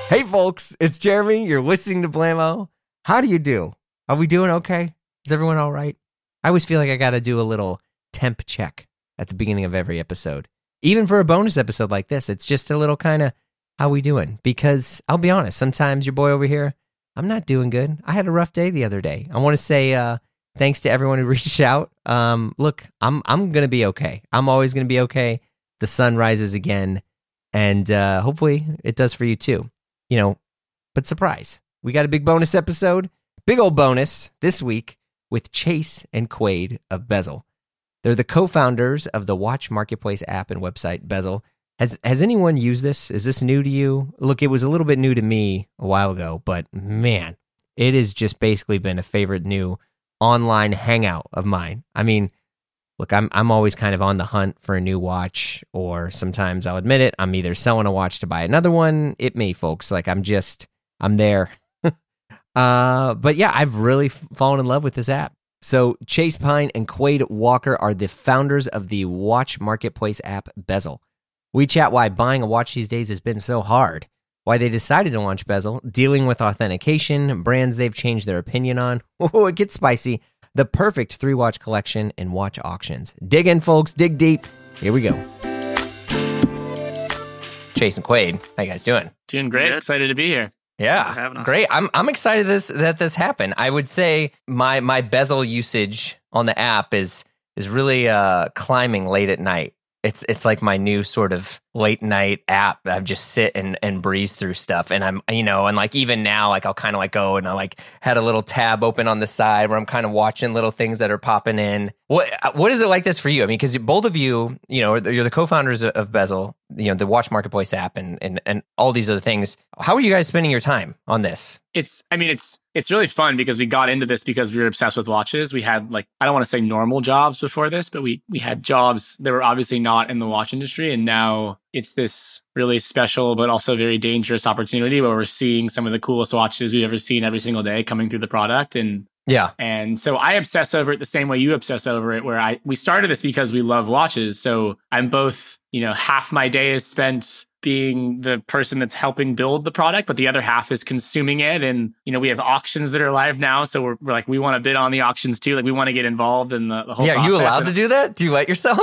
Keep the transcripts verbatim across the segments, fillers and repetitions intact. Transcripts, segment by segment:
Hey, folks, it's Jeremy. You're listening to Blammo. How do you do? Are we doing okay? Is everyone all right? I always feel like I got to do a little temp check at the beginning of every episode. Even for a bonus episode like this, it's just a little kind of, how we doing? Because I'll be honest, sometimes your boy over here, I'm not doing good. I had a rough day the other day. I want to say uh, thanks to everyone who reached out. Um, look, I'm I'm going to be okay. I'm always going to be okay. The sun rises again, and uh, hopefully it does for you too. You know, but surprise, we got a big bonus episode, big old bonus this week with Chase and Quaid of Bezel. They're the co-founders of the watch marketplace app and website Bezel. Has has anyone used this? Is this new to you? Look, it was a little bit new to me a while ago, but man, it has just basically been a favorite new online hangout of mine. I mean, look, I'm I'm always kind of on the hunt for a new watch, or sometimes I'll admit it, I'm either selling a watch to buy another one. It may, folks. Like I'm just, I'm there. uh, but yeah, I've really f- fallen in love with this app. So Chase Pine and Quaid Walker are the founders of the watch marketplace app Bezel. We chat why buying a watch these days has been so hard, why they decided to launch Bezel, dealing with authentication, brands they've changed their opinion on. Oh, it gets spicy. The perfect three-watch collection and watch auctions. Dig in, folks. Dig deep. Here we go. Chase and Quaid, how you guys doing? Doing great. Excited to be here. Yeah, great. I'm I'm excited this that this happened. I would say my my Bezel usage on the app is is really uh, climbing late at night. It's it's like my new sort of late night app. I just sit and, and breeze through stuff. And I'm, you know, and like even now, like I'll kind of like go and I like had a little tab open on the side where I'm kind of watching little things that are popping in. What What is it like this for you? I mean, because both of you, you know, you're the co-founders of Bezel, you know, the watch marketplace app and, and, and all these other things. How are you guys spending your time on this? It's, I mean, it's, it's really fun because we got into this because we were obsessed with watches. We had like, I don't want to say normal jobs before this, but we, we had jobs that were obviously not in the watch industry. And now it's this really special, but also very dangerous opportunity where we're seeing some of the coolest watches we've ever seen every single day coming through the product. And yeah. And so I obsess over it the same way you obsess over it, where I, we started this because we love watches. So I'm both, you know, half my day is spent being the person that's helping build the product, but the other half is consuming it. And, you know, we have auctions that are live now. So we're, we're like, we want to bid on the auctions too. Like we want to get involved in the, the whole yeah, process. Are you allowed and to do that? Do you let yourself?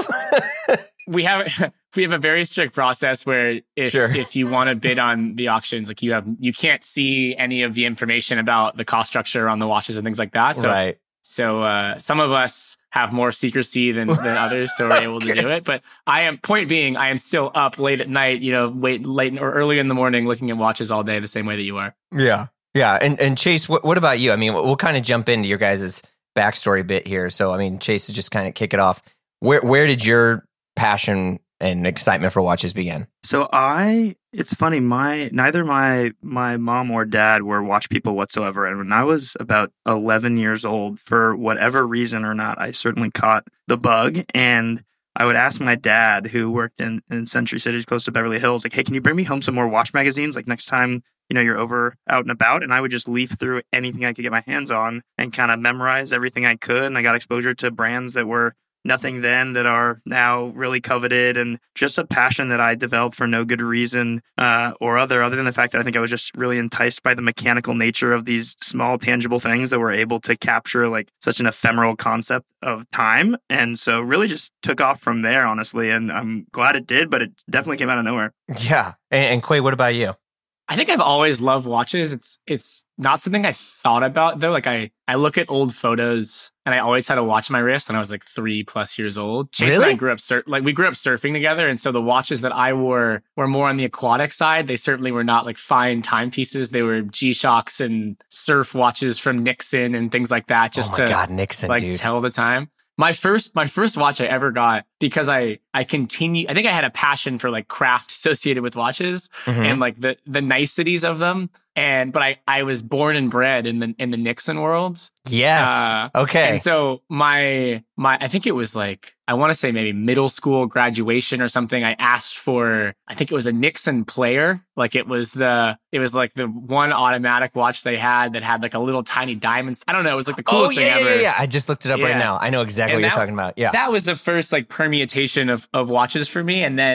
we have we have a very strict process where if sure. if you want to bid on the auctions, like you have you can't see any of the information about the cost structure on the watches and things like that. So, right. So uh, some of us have more secrecy than, than others, so we're able okay. to do it. But I am point being, I am still up late at night, you know, late late or early in the morning, looking at watches all day, the same way that you are. Yeah, yeah. And and Chase, what what about you? I mean, we'll kind of jump into your guys' backstory bit here. So I mean, Chase, just kind of kick it off. Where where did your passion and excitement for watches begin? So I, it's funny, my neither my my mom or dad were watch people whatsoever. And when I was about eleven years old, for whatever reason or not, I certainly caught the bug. And I would ask my dad, who worked in, in Century Cities close to Beverly Hills, like, hey, can you bring me home some more watch magazines? Like next time, you know, you're over out and about. And I would just leaf through anything I could get my hands on and kind of memorize everything I could. And I got exposure to brands that were nothing then that are now really coveted, and just a passion that I developed for no good reason uh, or other, other than the fact that I think I was just really enticed by the mechanical nature of these small, tangible things that were able to capture like such an ephemeral concept of time. And so really just took off from there, honestly. And I'm glad it did, but it definitely came out of nowhere. Yeah. And, and Quaid, what about you? I think I've always loved watches. It's it's not something I thought about though. Like I, I look at old photos and I always had a watch on my wrist when I was like three plus years old. Chase really? and I grew up sur- like we grew up surfing together, and so the watches that I wore were more on the aquatic side. They certainly were not like fine timepieces. They were G-Shocks and surf watches from Nixon and things like that. Just oh my to God, Nixon, like dude. tell the time. My first, my first watch I ever got, because I, I continue, I think I had a passion for like craft associated with watches mm-hmm. and like the, the niceties of them. And, but I, I was born and bred in the, in the Nixon world. Yes. Uh, okay. And so my, my, I think it was like, I want to say maybe middle school graduation or something. I asked for, I think it was a Nixon player. Like it was the, it was like the one automatic watch they had that had like a little tiny diamonds. I don't know. It was like the coolest oh, yeah, thing yeah, ever. Yeah, yeah. I just looked it up yeah. right now. I know exactly and what that, you're talking about. Yeah. That was the first like permutation of, of watches for me. And then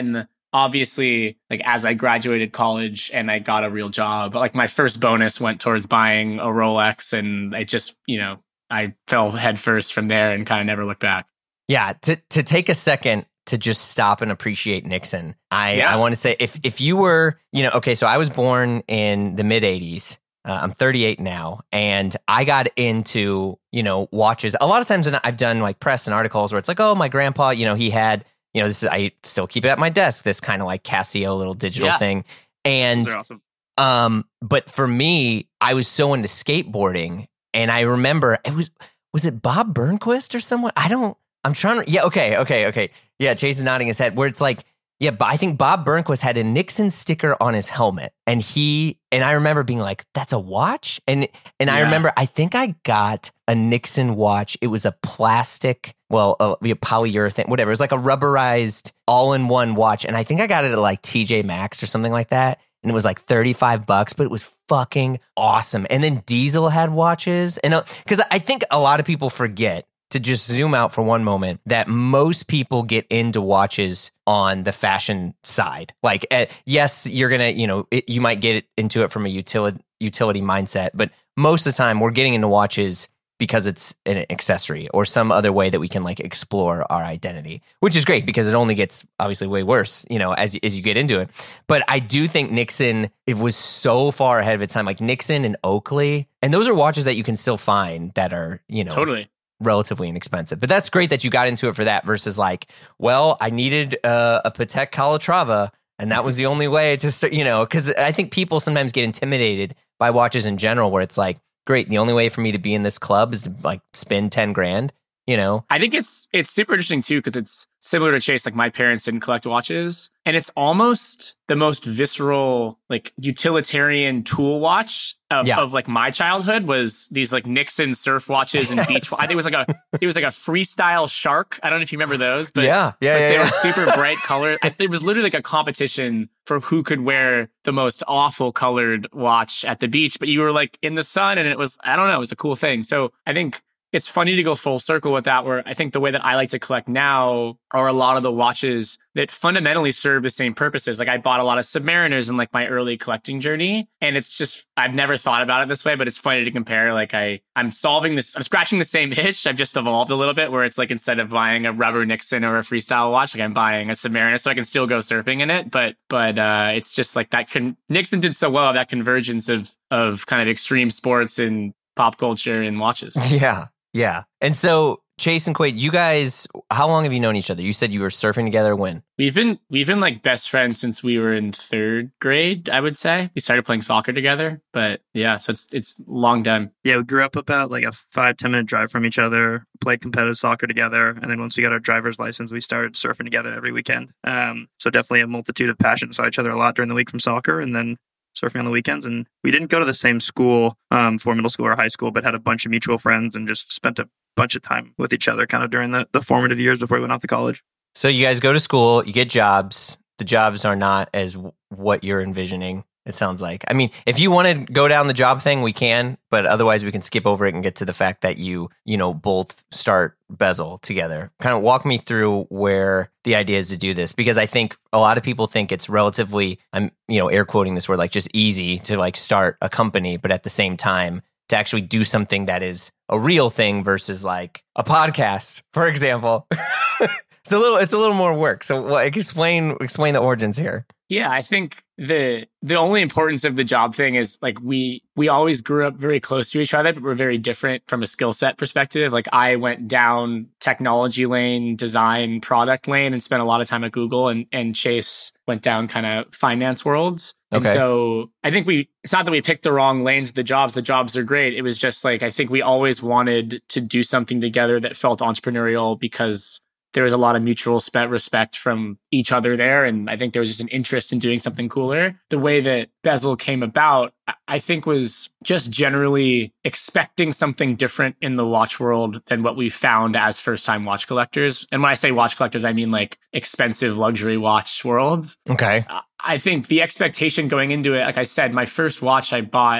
obviously, like as I graduated college and I got a real job, like my first bonus went towards buying a Rolex, and I just, you know, I fell headfirst from there and kind of never looked back. Yeah, to to take a second to just stop and appreciate Nixon. I, Yeah. I want to say if if you were, you know, okay, so I was born in the mid eighties. Uh, I'm thirty-eight now, and I got into, you know, watches. A lot of times, and I've done like press and articles where it's like, oh, my grandpa, you know, he had, you know, this is, I still keep it at my desk, this kind of like Casio little digital Yeah. thing. And, They're awesome. um, but for me, I was so into skateboarding, and I remember it was, was it Bob Burnquist or someone? I don't, I'm trying to, yeah, okay, okay, okay. Yeah, Chase is nodding his head, where it's like, yeah, but I think Bob Burnquist had a Nixon sticker on his helmet, and he and I remember being like, "That's a watch," and and I Yeah. remember I think I got a Nixon watch. It was a plastic, well, a, a polyurethane, whatever. It was like a rubberized all-in-one watch, and I think I got it at like T J Maxx or something like that, and it was like thirty-five bucks, but it was fucking awesome. And then Diesel had watches, and because I think a lot of people forget, to just zoom out for one moment, that most people get into watches on the fashion side. Like, uh, yes, you're going to, you know, it, you might get into it from a utility utility mindset, but most of the time we're getting into watches because it's an accessory or some other way that we can like explore our identity, which is great because it only gets obviously way worse, you know, as, as you get into it. But I do think Nixon, it was so far ahead of its time, like Nixon and Oakley. And those are watches that you can still find that are, you know, Totally. relatively inexpensive. But that's great that you got into it for that versus like, well, I needed uh, a Patek Calatrava, and that was the only way to start, you know, because I think people sometimes get intimidated by watches in general, where it's like, great, the only way for me to be in this club is to like spend ten grand, you know? I think it's it's super interesting too, because it's similar to Chase. Like my parents didn't collect watches, and it's almost the most visceral, like utilitarian tool watch of, Yeah. of like my childhood was these like Nixon surf watches and beach. Yes. I think it was like a it was like a freestyle shark. I don't know if you remember those, but yeah, yeah, like yeah. they yeah. were super bright color. I- It was literally like a competition for who could wear the most awful colored watch at the beach. But you were like in the sun, and it was, I don't know, it was a cool thing. So I think it's funny to go full circle with that, where I think the way that I like to collect now are a lot of the watches that fundamentally serve the same purposes. Like I bought a lot of Submariners in like my early collecting journey. And it's just, I've never thought about it this way, but it's funny to compare. Like I, I'm solving this, I'm scratching the same itch. I've just evolved a little bit, where it's like, instead of buying a rubber Nixon or a freestyle watch, like I'm buying a Submariner so I can still go surfing in it. But, but, uh, it's just like that con- Nixon did so well, that convergence of, of kind of extreme sports and pop culture and watches. Yeah, yeah. And so, Chase and Quaid, you guys, how long have you known each other? You said you were surfing together when? We've been we've been like best friends since we were in third grade, I would say. We started playing soccer together, but yeah, so it's it's a long time. Yeah, we grew up about like a five, ten minute drive from each other, played competitive soccer together. And then once we got our driver's license, we started surfing together every weekend. Um, so definitely a multitude of passions. Saw each other a lot during the week from soccer, and then surfing on the weekends. And we didn't go to the same school um, for middle school or high school, but had a bunch of mutual friends and just spent a bunch of time with each other kind of during the, the formative years before we went off to college. So you guys go to school, you get jobs. The jobs are not as w- what you're envisioning, it sounds like. I mean, if you want to go down the job thing, we can, but otherwise we can skip over it and get to the fact that you, you know, both start Bezel together. Kind of walk me through where the idea is to do this, because I think a lot of people think it's relatively, I'm, you know, air quoting this word, like just easy to like start a company, but at the same time, to actually do something that is a real thing versus like a podcast, for example. It's a little, it's a little more work. So well, explain, explain the origins here. Yeah, I think the the only importance of the job thing is like we we always grew up very close to each other, but we're very different from a skill set perspective. Like I went down technology lane, design, product lane, and spent a lot of time at Google, and and Chase went down kind of finance worlds. And Okay. so I think we, it's not that we picked the wrong lanes of the jobs. The jobs are great. It was just like, I think we always wanted to do something together that felt entrepreneurial, because there was a lot of mutual spe- respect from each other there. And I think there was just an interest in doing something cooler. The way that Bezel came about, I- I think was just generally expecting something different in the watch world than what we found as first-time watch collectors. And when I say watch collectors, I mean like expensive luxury watch worlds. Okay. I think the expectation going into it, like I said, my first watch I bought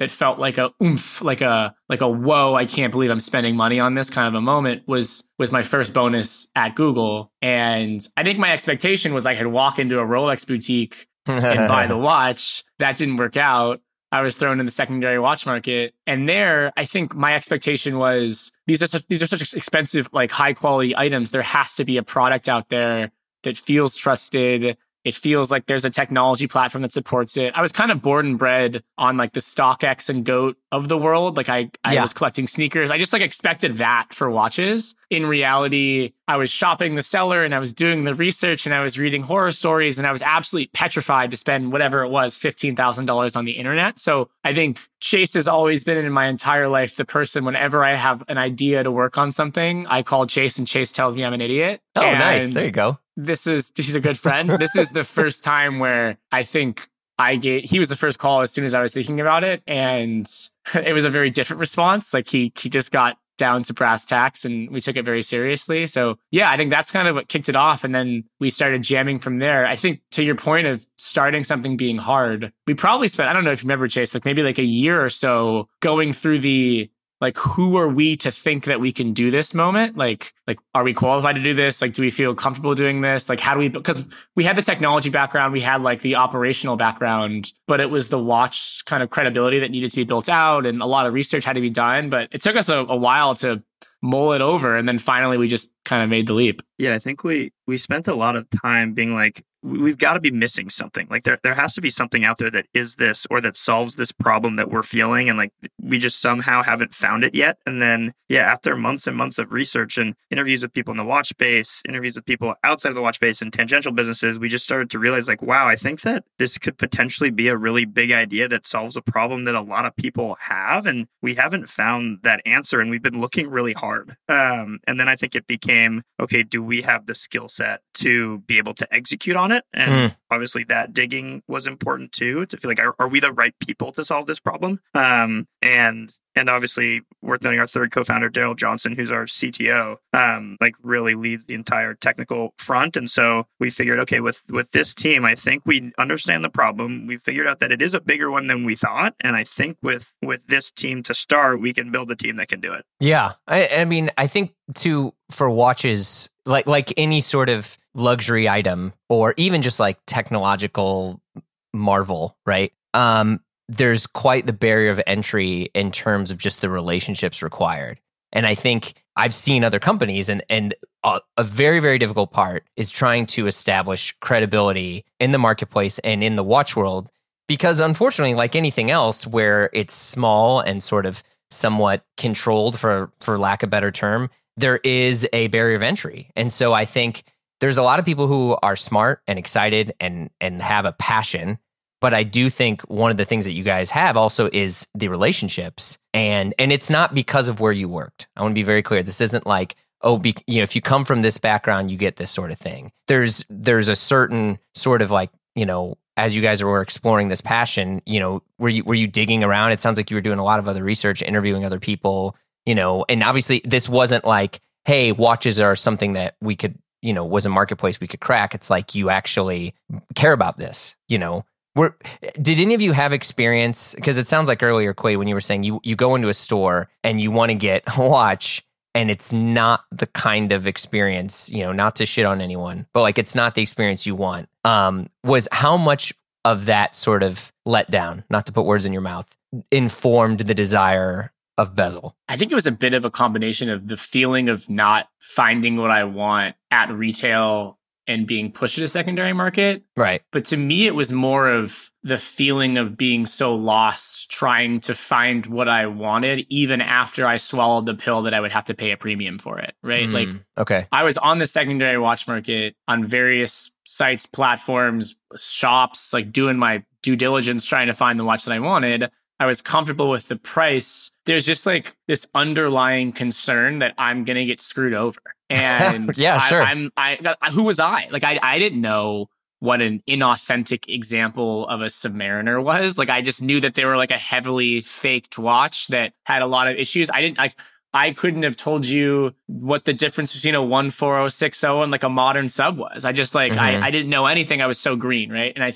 that felt like a oomph, like a like a whoa, I can't believe I'm spending money on this kind of a moment was was my first bonus at Google. And I think my expectation was I could walk into a Rolex boutique and buy the watch. That didn't work out. I was thrown in the secondary watch market. And there, I think my expectation was these are such, these are such expensive, like high quality items. There has to be a product out there that feels trusted. It feels like there's a technology platform that supports it. I was kind of born and bred on like the StockX and GOAT of the world. Like I, I yeah. was collecting sneakers. I just like expected that for watches. In reality, I was shopping the seller and I was doing the research and I was reading horror stories and I was absolutely petrified to spend whatever it was, fifteen thousand dollars on the internet. So I think Chase has always been in my entire life the person whenever I have an idea to work on something, I call Chase and Chase tells me I'm an idiot. Oh, and nice. There you go. This is, he's a good friend. This is the first time where I think I gave, he was the first call as soon as I was thinking about it. And it was a very different response. Like he, he just got down to brass tacks and we took it very seriously. So yeah, I think that's kind of what kicked it off. And then we started jamming from there. I think to your point of starting something being hard, we probably spent, I don't know if you remember, Chase, like maybe like a year or so going through the, like, who are we to think that we can do this moment? Like, like, are we qualified to do this? Like, do we feel comfortable doing this? Like, how do we, because we had the technology background, we had like the operational background, but it was the watch kind of credibility that needed to be built out and a lot of research had to be done. But it took us a, a while to mull it over. And then finally we just kind of made the leap. Yeah, I think we we spent a lot of time being like, we've got to be missing something. Like there, there has to be something out there that is this or that solves this problem that we're feeling. And like, we just somehow haven't found it yet. And then, yeah, after months and months of research and interviews with people in the watch space, interviews with people outside of the watch space and tangential businesses, we just started to realize like, wow, I think that this could potentially be a really big idea that solves a problem that a lot of people have. And we haven't found that answer. And we've been looking really hard. Um, and then I think it became, okay, do we have the skill set to be able to execute on it? And mm. obviously that digging was important too, to feel like, are, are we the right people to solve this problem? Um, and And obviously, worth noting, our third co-founder, Daryl Johnson, who's our C T O, um, like really leads the entire technical front. And so we figured, okay, with with this team, I think we understand the problem. We figured out that it is a bigger one than we thought. And I think with with this team to start, we can build a team that can do it. Yeah, I, I mean, I think too for watches, like like any sort of luxury item, or even just like technological marvel, right? Um, there's quite the barrier of entry in terms of just the relationships required. And I think I've seen other companies, and and a, a very, very difficult part is trying to establish credibility in the marketplace and in the watch world, because unfortunately, like anything else where it's small and sort of somewhat controlled, for for lack of a better term, there is a barrier of entry. And so I think there's a lot of people who are smart and excited and and have a passion. But I do think one of the things that you guys have also is the relationships, and and it's not because of where you worked. I want to be very clear. This isn't like, oh, be, you know, if you come from this background, you get this sort of thing. There's there's a certain sort of like, you know, as you guys were exploring this passion, you know, were you were you digging around? It sounds like you were doing a lot of other research, interviewing other people, you know, and obviously this wasn't like, hey, watches are something that we could, you know, was a marketplace we could crack. It's like you actually care about this, you know. Were, did any of you have experience? Because it sounds like earlier, Quay, when you were saying you, you go into a store and you want to get a watch and it's not the kind of experience, you know, not to shit on anyone, but like it's not the experience you want. Um, was how much of that sort of letdown, not to put words in your mouth, informed the desire of Bezel? I think it was a bit of a combination of the feeling of not finding what I want at retail and being pushed to the secondary market. Right. But to me, it was more of the feeling of being so lost, trying to find what I wanted, even after I swallowed the pill that I would have to pay a premium for it. Right. Mm, like, okay. I was on the secondary watch market on various sites, platforms, shops, like doing my due diligence, trying to find the watch that I wanted. I was comfortable with the price. There's just like this underlying concern that I'm going to get screwed over. And yeah, I, sure. I'm, I, who was I? Like, I, I didn't know what an inauthentic example of a Submariner was. Like, I just knew that they were like a heavily faked watch that had a lot of issues. I didn't like, I couldn't have told you what the difference between a one four oh six oh and like a modern sub was. I just like, mm-hmm. I, I didn't know anything. I was so green. Right. And I think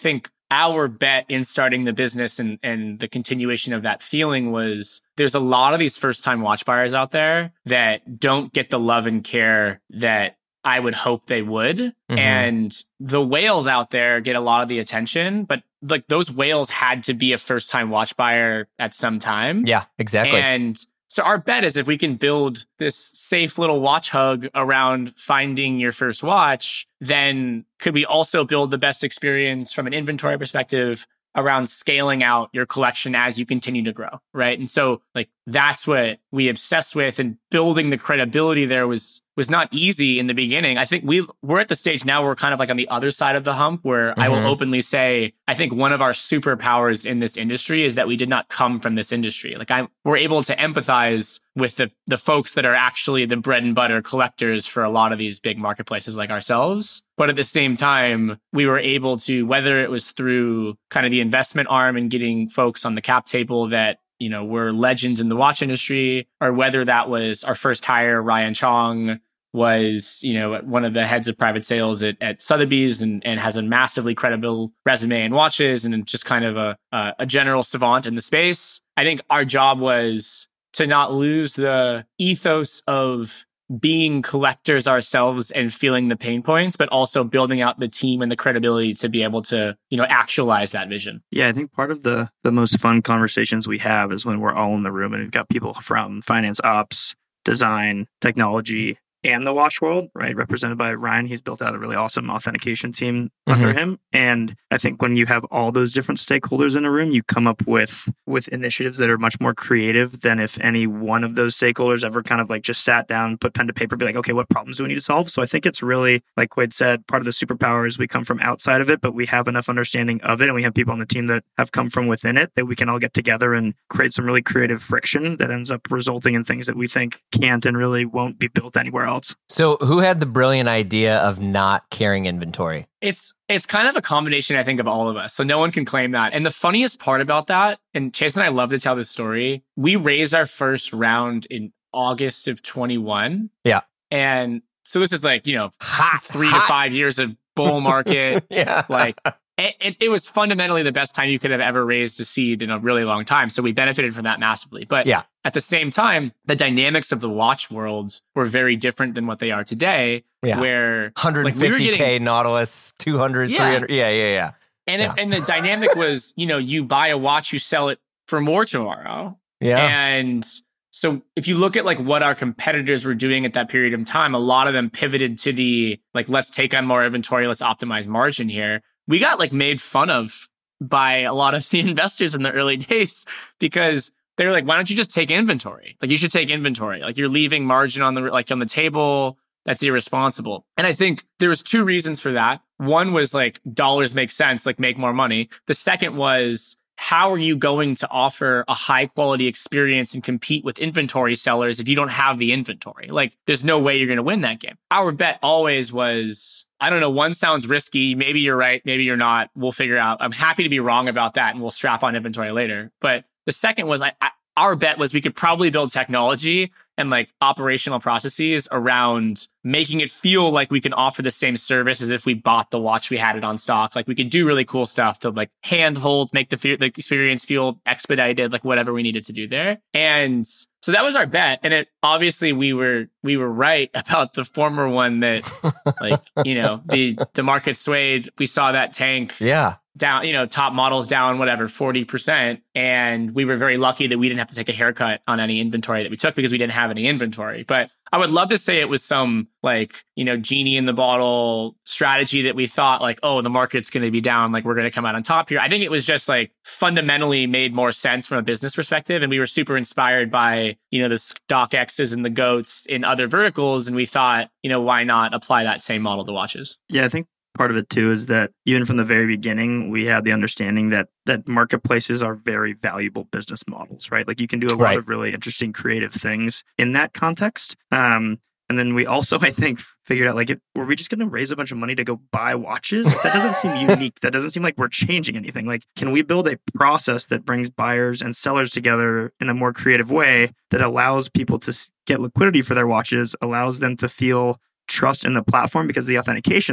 our bet in starting the business and, and the continuation of that feeling was there's a lot of these first time watch buyers out there that don't get the love and care that I would hope they would. Mm-hmm. And the whales out there get a lot of the attention, but like those whales had to be a first time watch buyer at some time. Yeah, exactly. And so our bet is if we can build this safe little watch hug around finding your first watch, then could we also build the best experience from an inventory perspective around scaling out your collection as you continue to grow, right? And so like that's what we obsessed with, and building the credibility there was was not easy in the beginning. I think we we're at the stage now where we're kind of like on the other side of the hump where mm-hmm. I will openly say I think one of our superpowers in this industry is that we did not come from this industry. Like I we're able to empathize with the the folks that are actually the bread and butter collectors for a lot of these big marketplaces like ourselves. But at the same time, we were able to, whether it was through kind of the investment arm and getting folks on the cap table that, you know, were legends in the watch industry, or whether that was our first hire, Ryan Chong, was, you know, one of the heads of private sales at, at Sotheby's and, and has a massively credible resume in watches and just kind of a, a, a general savant in the space. I think our job was to not lose the ethos of being collectors ourselves and feeling the pain points, but also building out the team and the credibility to be able to, you know, actualize that vision. Yeah, I think part of the the most fun conversations we have is when we're all in the room and we've got people from finance, ops, design, technology, and the watch world, right? Represented by Ryan. He's built out a really awesome authentication team mm-hmm. under him. And I think when you have all those different stakeholders in a room, you come up with with initiatives that are much more creative than if any one of those stakeholders ever kind of like just sat down, put pen to paper, be like, okay, what problems do we need to solve? So I think it's really, like Quaid said, part of the superpower is we come from outside of it, but we have enough understanding of it. And we have people on the team that have come from within it that we can all get together and create some really creative friction that ends up resulting in things that we think can't and really won't be built anywhere else. So who had the brilliant idea of not carrying inventory? It's it's kind of a combination, I think, of all of us. So no one can claim that. And the funniest part about that, and Chase and I love to tell this story, we raised our first round in August of twenty-one. Yeah. And so this is like, you know, hot, three hot. to five years of bull market. yeah. Like, it, it was fundamentally the best time you could have ever raised a seed in a really long time. So we benefited from that massively. But yeah. at the same time, the dynamics of the watch world were very different than what they are today. Yeah. Where one hundred fifty K like, we getting, Nautilus, two hundred, yeah. three hundred. Yeah, yeah, yeah. And, yeah. It, and the dynamic was, you know, you buy a watch, you sell it for more tomorrow. Yeah. And so if you look at like what our competitors were doing at that period of time, a lot of them pivoted to the, like, let's take on more inventory, let's optimize margin here. We got like made fun of by a lot of the investors in the early days because they're like, why don't you just take inventory? Like you should take inventory. Like you're leaving margin on the like on the table. That's irresponsible. And I think there was two reasons for that. One was like dollars make sense, like make more money. The second was, how are you going to offer a high quality experience and compete with inventory sellers if you don't have the inventory? Like there's no way you're going to win that game. Our bet always was, I don't know, one sounds risky. Maybe you're right. Maybe you're not. We'll figure out. I'm happy to be wrong about that and we'll strap on inventory later. But the second was I, I, our bet was we could probably build technology and like operational processes around making it feel like we can offer the same service as if we bought the watch, we had it on stock. Like we could do really cool stuff to like handhold, make the, fe- the experience feel expedited, like whatever we needed to do there. And so that was our bet. And it obviously we were we were right about the former one that like, you know, the the market swayed. We saw that tank. Yeah. Down, you know, top models down, whatever, forty percent. And we were very lucky that we didn't have to take a haircut on any inventory that we took because we didn't have any inventory. But I would love to say it was some like, you know, genie in the bottle strategy that we thought like, oh, the market's going to be down. Like we're going to come out on top here. I think it was just like fundamentally made more sense from a business perspective. And we were super inspired by, you know, the StockX's and the GOATs in other verticals. And we thought, you know, why not apply that same model to watches? Yeah, I think part of it too is that even from the very beginning, we had the understanding that that marketplaces are very valuable business models, right? Like you can do a lot right. of really interesting creative things in that context. Um, and then we also, I think, figured out like, it, were we just going to raise a bunch of money to go buy watches? That doesn't seem unique. That doesn't seem like we're changing anything. Like, can we build a process that brings buyers and sellers together in a more creative way that allows people to get liquidity for their watches, allows them to feel trust in the platform because the authentication, like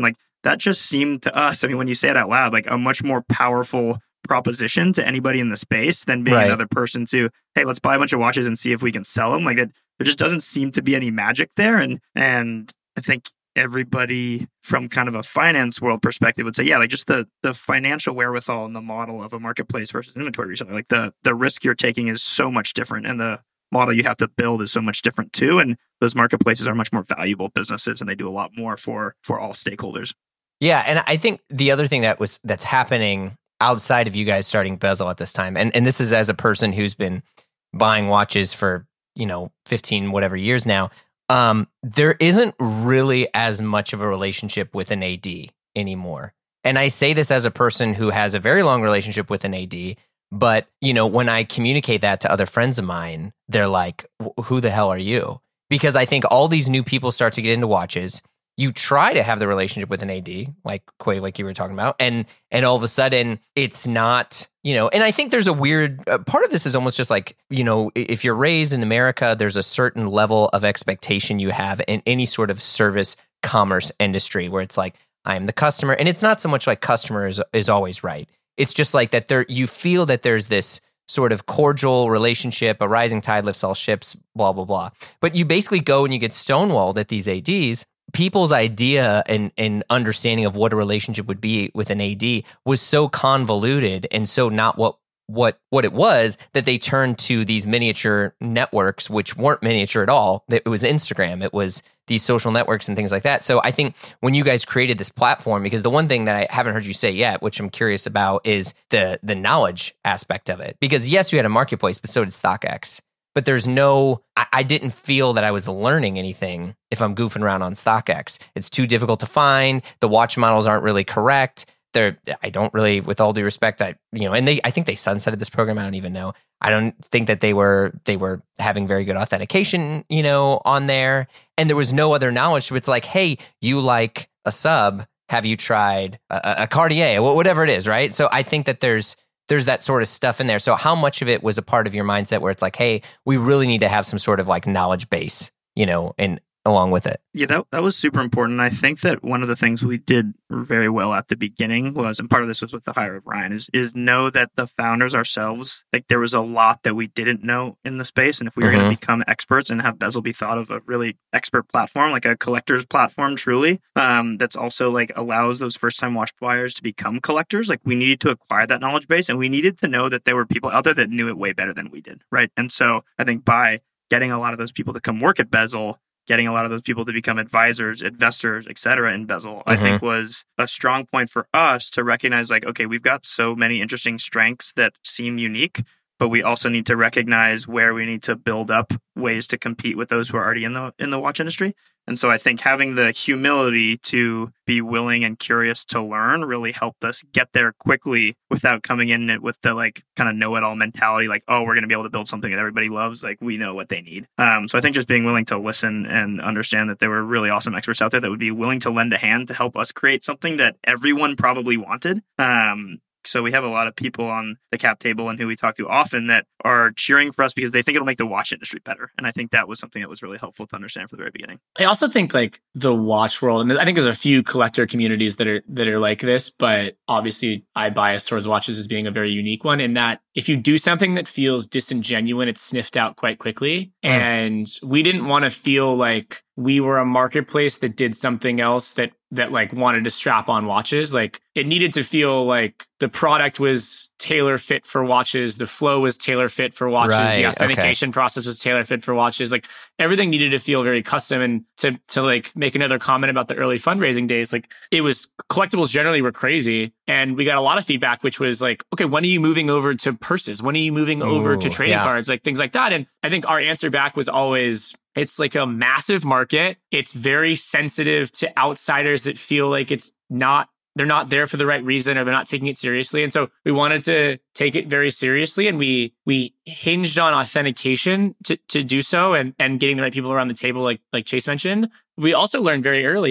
that just seemed to us, I mean, when you say it out loud, like a much more powerful proposition to anybody in the space than being Right. another person to, hey, let's buy a bunch of watches and see if we can sell them. Like it, there just doesn't seem to be any magic there. And and I think everybody from kind of a finance world perspective would say, yeah, like just the the financial wherewithal and the model of a marketplace versus inventory reseller, like the the risk you're taking is so much different, and the model you have to build is so much different too. And those marketplaces are much more valuable businesses, and they do a lot more for for all stakeholders. Yeah, and I think the other thing that was that's happening outside of you guys starting Bezel at this time, and and this is as a person who's been buying watches for, you know, fifteen whatever years now, um, there isn't really as much of a relationship with an A D anymore. And I say this as a person who has a very long relationship with an A D, but, you know, when I communicate that to other friends of mine, they're like, who the hell are you? Because I think all these new people start to get into watches. You try to have the relationship with an A D, like Quay, like you were talking about, and and all of a sudden it's not, you know. And I think there's a weird uh, part of this is almost just like, you know, if you're raised in America, there's a certain level of expectation you have in any sort of service commerce industry where it's like, I'm the customer, and it's not so much like customer is, is always right. It's just like that there, you feel that there's this sort of cordial relationship, a rising tide lifts all ships, blah blah blah. But you basically go and you get stonewalled at these A Ds. People's idea and, and understanding of what a relationship would be with an A D was so convoluted and so not what what what it was that they turned to these miniature networks, which weren't miniature at all. It was Instagram. It was these social networks and things like that. So I think when you guys created this platform, because the one thing that I haven't heard you say yet, which I'm curious about, is the the knowledge aspect of it. Because yes, you had a marketplace, but so did StockX. But there's no, I, I didn't feel that I was learning anything if I'm goofing around on StockX. It's too difficult to find. The watch models aren't really correct. They're, I don't really, with all due respect, I, you know, and they, I think they sunsetted this program. I don't even know. I don't think that they were, they were having very good authentication, you know, on there. And there was no other knowledge. So it's like, hey, you like a sub. Have you tried a, a Cartier, whatever it is, right? So I think that there's, there's that sort of stuff in there. So how much of it was a part of your mindset where it's like, hey, we really need to have some sort of like knowledge base, you know, and along with it? Yeah, that, that was super important. I think that one of the things we did very well at the beginning was, and part of this was with the hire of Ryan, is is know that the founders ourselves, like there was a lot that we didn't know in the space. And if we were Mm-hmm. going to become experts and have Bezel be thought of a really expert platform, like a collector's platform truly, um, that's also like allows those first time watch buyers to become collectors, like we needed to acquire that knowledge base, and we needed to know that there were people out there that knew it way better than we did, right? And so I think by getting a lot of those people to come work at Bezel, getting a lot of those people to become advisors, investors, et cetera, in Bezel, mm-hmm. I think was a strong point for us to recognize, like, okay, we've got so many interesting strengths that seem unique, but we also need to recognize where we need to build up ways to compete with those who are already in the in the watch industry. And so I think having the humility to be willing and curious to learn really helped us get there quickly without coming in it with the like kind of know-it-all mentality, like, oh, we're going to be able to build something that everybody loves. Like, we know what they need. Um, so I think just being willing to listen and understand that there were really awesome experts out there that would be willing to lend a hand to help us create something that everyone probably wanted. Um, So we have a lot of people on the cap table and who we talk to often that are cheering for us because they think it'll make the watch industry better. And I think that was something that was really helpful to understand from the very beginning. I also think like the watch world, and I think there's a few collector communities that are that are like this, but obviously I bias towards watches as being a very unique one in that if you do something that feels disingenuous, it's sniffed out quite quickly. Mm. And we didn't want to feel like we were a marketplace that did something else that that like wanted to strap on watches. Like it needed to feel like the product was tailor fit for watches. The flow was tailor fit for watches. Right, the authentication okay. process was tailor fit for watches. Like everything needed to feel very custom. And to, to like make another comment about the early fundraising days, like it was collectibles generally were crazy. And we got a lot of feedback, which was like, okay, when are you moving over to purses? When are you moving Ooh, over to trading yeah. cards? Like things like that. And I think our answer back was always, it's like a massive market. It's very sensitive to outsiders that feel like it's not, they're not there for the right reason or they're not taking it seriously. And so we wanted to take it very seriously. And we we hinged on authentication to, to do so and, and getting the right people around the table, like like Chase mentioned. We also learned very early that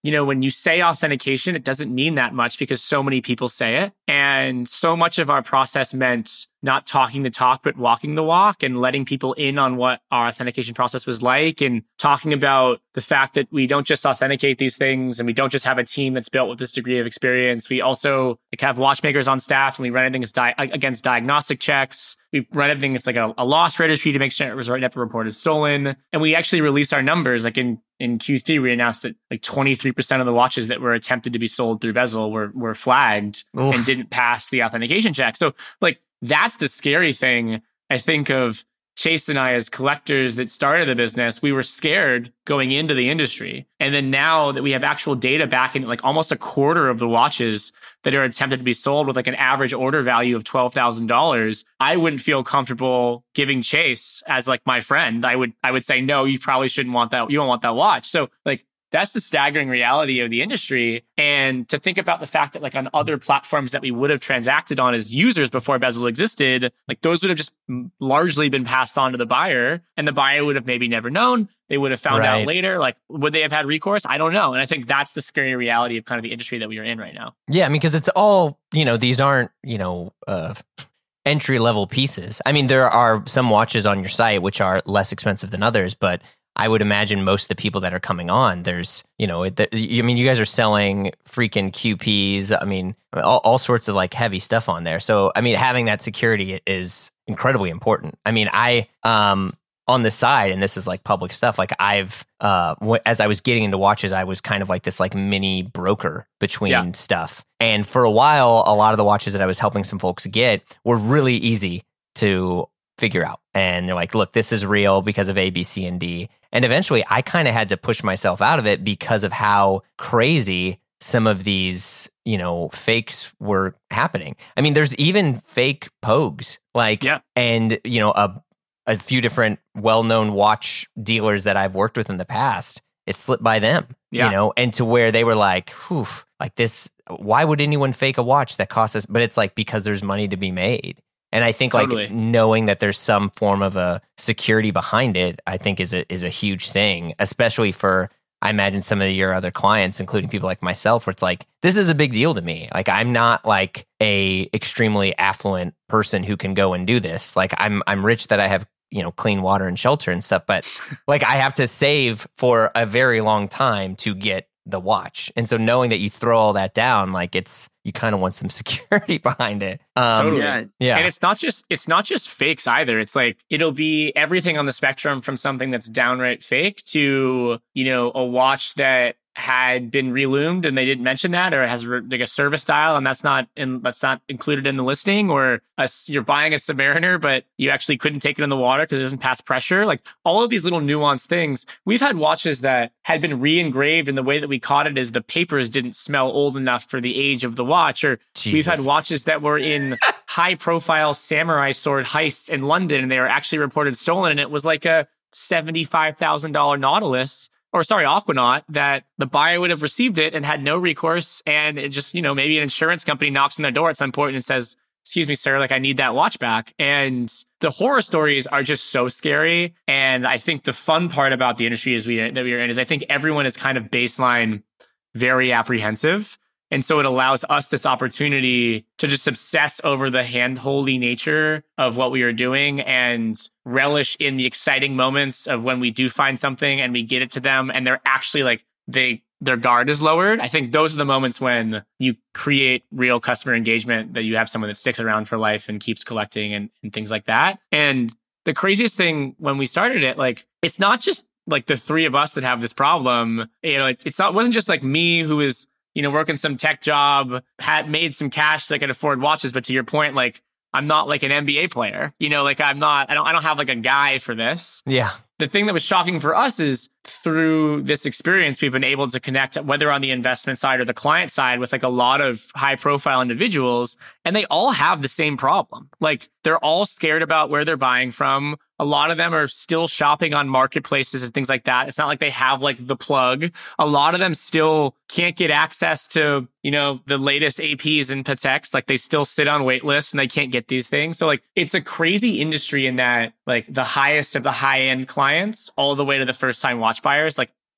you know, when you say authentication, it doesn't mean that much because so many people say it. And so much of our process meant not talking the talk, but walking the walk and letting people in on what our authentication process was like and talking about the fact that we don't just authenticate these things and we don't just have a team that's built with this degree of experience. We also like have watchmakers on staff and we run everything di- against diagnostic checks. We run everything. It's like a, a loss registry to make sure it was never reported stolen. And we actually release our numbers. Like in, in Q three, we announced that like twenty-three percent of the watches that were attempted to be sold through Bezel were, were flagged Oof. and didn't pass the authentication check. So like, that's the scary thing, I think, of Chase and I as collectors that started the business. We were scared going into the industry. And then now that we have actual data backing like almost a quarter of the watches that are attempted to be sold with like an average order value of twelve thousand dollars, I wouldn't feel comfortable giving Chase as like my friend. I would I would say, no, you probably shouldn't want that. You don't want that watch. So like, that's the staggering reality of the industry. And to think about the fact that like on other platforms that we would have transacted on as users before Bezel existed, like those would have just largely been passed on to the buyer and the buyer would have maybe never known. They would have found right. out later. Like, would they have had recourse? I don't know. And I think that's the scary reality of kind of the industry that we are in right now. Yeah, I mean, because it's all, you know, these aren't, you know, uh, entry level pieces. I mean, there are some watches on your site which are less expensive than others, but I would imagine most of the people that are coming on, there's, you know, it, the, I mean, you guys are selling freaking Q Ps. I mean, all, all sorts of like heavy stuff on there. So, I mean, having that security is incredibly important. I mean, I, um, on the side, and this is like public stuff, like I've, uh, w- as I was getting into watches, I was kind of like this like mini broker between yeah. stuff. And for a while, a lot of the watches that I was helping some folks get were really easy to figure out. And they're like, look, this is real because of A, B, C, and D. And eventually I kind of had to push myself out of it because of how crazy some of these, you know, fakes were happening. I mean, there's even fake Pogues, like, yeah. and, you know, a, a few different well-known watch dealers that I've worked with in the past, it slipped by them, yeah. you know, and to where they were like, whew, like this, why would anyone fake a watch that costs us? But it's like, because there's money to be made. And I think totally. like knowing that there's some form of a security behind it, I think is a is a huge thing, especially for, I imagine, some of your other clients, including people like myself, where it's like, this is a big deal to me. Like, I'm not like a extremely affluent person who can go and do this. Like, I'm I'm rich that I have, you know, clean water and shelter and stuff, but like I have to save for a very long time to get the watch. And so knowing that you throw all that down, like it's, you kind of want some security behind it. Um, totally. Yeah. yeah. And it's not just, it's not just fakes either. It's like, it'll be everything on the spectrum from something that's downright fake to, you know, a watch that had been reloomed and they didn't mention that, or it has re- like a service dial and that's not in, that's not included in the listing, or a, you're buying a Submariner but you actually couldn't take it in the water because it doesn't pass pressure. Like all of these little nuanced things. We've had watches that had been re-engraved, and the way that we caught it is the papers didn't smell old enough for the age of the watch. Or Jesus. We've had watches that were in high profile samurai sword heists in London and they were actually reported stolen, and it was like a seventy-five thousand dollars Nautilus, or sorry, Aquanaut, that the buyer would have received it and had no recourse. And it just, you know, maybe an insurance company knocks on their door at some point and says, excuse me, sir, like I need that watch back. And the horror stories are just so scary. And I think the fun part about the industry is we, that we are in is I think everyone is kind of baseline very apprehensive. And so it allows us this opportunity to just obsess over the hand-holdy nature of what we are doing and relish in the exciting moments of when we do find something and we get it to them and they're actually like, they their guard is lowered. I think those are the moments when you create real customer engagement, that you have someone that sticks around for life and keeps collecting and, and things like that. And the craziest thing when we started it, like, it's not just like the three of us that have this problem. You know, it, it's not, it wasn't just like me who is, you know, working some tech job, had made some cash so I could afford watches. But to your point, like, I'm not like an N B A player, you know, like I'm not, I don't, I don't have like a guy for this. Yeah. The thing that was shocking for us is through this experience, we've been able to connect, whether on the investment side or the client side, with like a lot of high profile individuals, and they all have the same problem. Like they're all scared about where they're buying from. A lot of them are still shopping on marketplaces and things like that. It's not like they have like the plug. A lot of them still can't get access to, you know, the latest A Ps and Pateks. Like they still sit on wait lists and they can't get these things. So like it's a crazy industry in that like the highest of the high end clients all the way to the first time watch buyers, like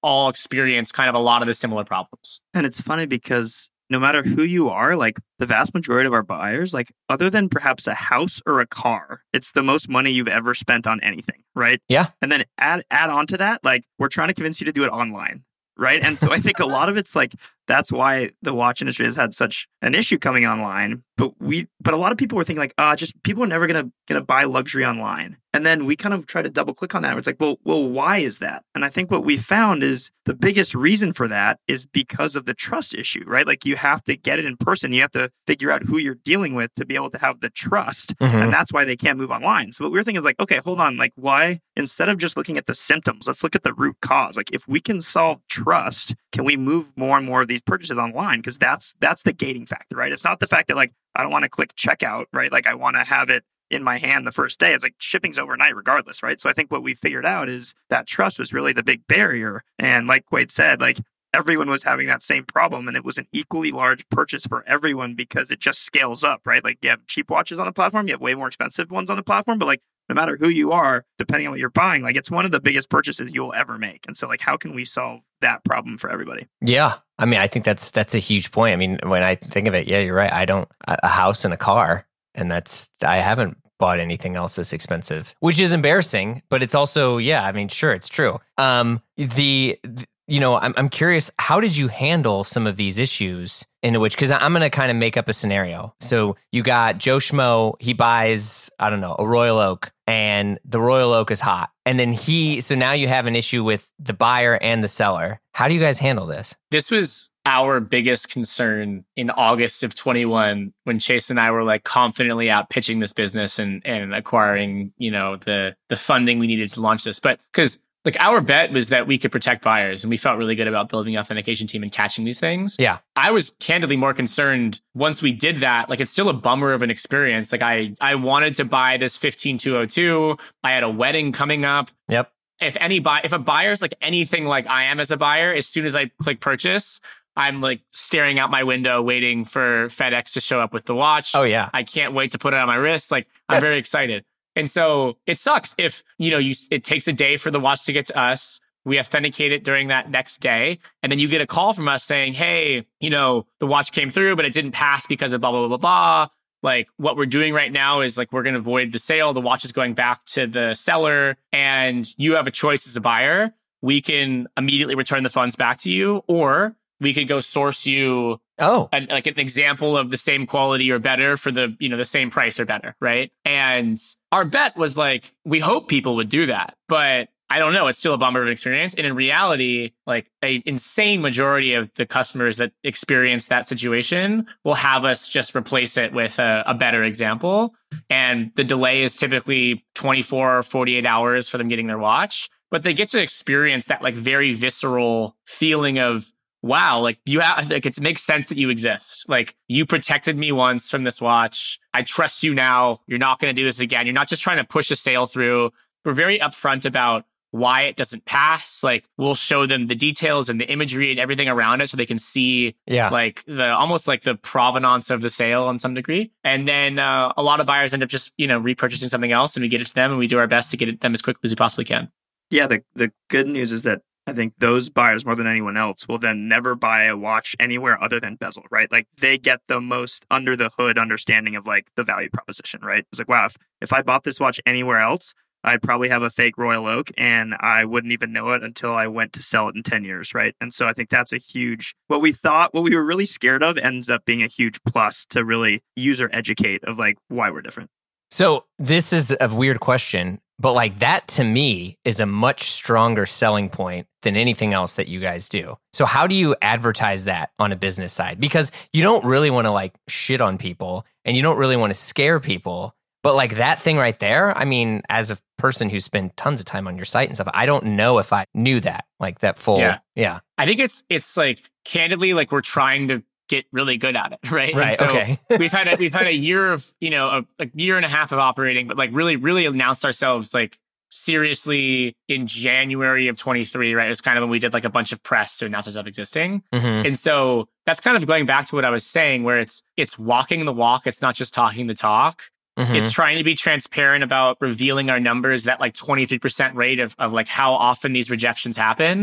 all experience kind of a lot of the similar problems. And it's funny because no matter who you are, like the vast majority of our buyers, like other than perhaps a house or a car, it's the most money you've ever spent on anything, right? Yeah. And then add add on to that, like we're trying to convince you to do it online, right? And so I think a lot of it's like that's why the watch industry has had such an issue coming online. But we, but a lot of people were thinking like, ah, just people are never gonna gonna buy luxury online. And then we kind of try to double click on that. It's like, well, well, why is that? And I think what we found is the biggest reason for that is because of the trust issue, right? Like you have to get it in person. You have to figure out who you're dealing with to be able to have the trust. Mm-hmm. And that's why they can't move online. So what we we're thinking is like, okay, hold on. Like why, instead of just looking at the symptoms, let's look at the root cause. Like if we can solve trust, can we move more and more of these purchases online? Because that's, that's the gating factor, right? It's not the fact that like, I don't want to click checkout, right? Like I want to have it in my hand the first day. It's like shipping's overnight regardless, right? So I think what we figured out is that trust was really the big barrier. And like Quade said, like everyone was having that same problem and it was an equally large purchase for everyone because it just scales up, right? Like you have cheap watches on the platform, you have way more expensive ones on the platform, but like no matter who you are, depending on what you're buying, like it's one of the biggest purchases you'll ever make. And so like, how can we solve that problem for everybody? Yeah. I mean, I think that's, that's a huge point. I mean, when I think of it, yeah, you're right. I don't, a house and a car, and that's, I haven't bought anything else this expensive, which is embarrassing, but it's also, yeah, I mean, sure, it's true. Um, the, the you know, I'm I'm curious, how did you handle some of these issues in which, because I'm going to kind of make up a scenario. So you got Joe Schmo, he buys, I don't know, a Royal Oak, and the Royal Oak is hot. And then he, so now you have an issue with the buyer and the seller. How do you guys handle this? This was our biggest concern in August of twenty-one when Chase and I were like confidently out pitching this business and, and acquiring, you know, the, the funding we needed to launch this. But because like our bet was that we could protect buyers and we felt really good about building an authentication team and catching these things. Yeah. I was candidly more concerned once we did that. Like it's still a bummer of an experience. Like I, I wanted to buy this fifteen two oh two. I had a wedding coming up. Yep. If any buy, if a buyer's like anything like I am as a buyer, as soon as I click purchase, I'm like staring out my window waiting for FedEx to show up with the watch. Oh yeah. I can't wait to put it on my wrist. Like I'm very excited. And so it sucks if, you know, you it takes a day for the watch to get to us. We authenticate it during that next day. And then you get a call from us saying, hey, you know, the watch came through, but it didn't pass because of blah, blah, blah, blah, blah. Like what we're doing right now is like, we're going to void the sale. The watch is going back to the seller and you have a choice as a buyer. We can immediately return the funds back to you, or we could go source you oh an, like an example of the same quality or better for the, you know, the same price or better. Right. And our bet was like, we hope people would do that, but I don't know. It's still a bummer of an experience. And in reality, like an insane majority of the customers that experience that situation will have us just replace it with a, a better example. And the delay is typically twenty-four or forty-eight hours for them getting their watch, but they get to experience that like very visceral feeling of, wow, like you have, like it makes sense that you exist. Like you protected me once from this watch. I trust you now. You're not going to do this again. You're not just trying to push a sale through. We're very upfront about why it doesn't pass. Like we'll show them the details and the imagery and everything around it so they can see yeah. like the almost like the provenance of the sale on some degree. And then uh, a lot of buyers end up just, you know, repurchasing something else and we get it to them and we do our best to get it to them as quickly as we possibly can. Yeah, the the good news is that I think those buyers more than anyone else will then never buy a watch anywhere other than Bezel, right? Like they get the most under the hood understanding of like the value proposition, right? It's like, wow, if, if I bought this watch anywhere else, I'd probably have a fake Royal Oak and I wouldn't even know it until I went to sell it in ten years, right? And so I think that's a huge, what we thought, what we were really scared of ended up being a huge plus to really user educate of like why we're different. So this is a weird question, but like that to me is a much stronger selling point than anything else that you guys do. So how do you advertise that on a business side? Because you don't really want to like shit on people and you don't really want to scare people. But like that thing right there, I mean, as a person who spent tons of time on your site and stuff, I don't know if I knew that, like that full, yeah. yeah. I think it's, it's like candidly, like we're trying to get really good at it, right? Right. And so okay. we've had a, we've had a year of, you know, a, a year and a half of operating, but like really, really announced ourselves like seriously in January of twenty-three, right? It was kind of when we did like a bunch of press to announce ourselves existing. Mm-hmm. And so that's kind of going back to what I was saying, where it's, it's walking the walk. It's not just talking the talk. Mm-hmm. It's trying to be transparent about revealing our numbers, that like twenty-three percent rate of, of like how often these rejections happen.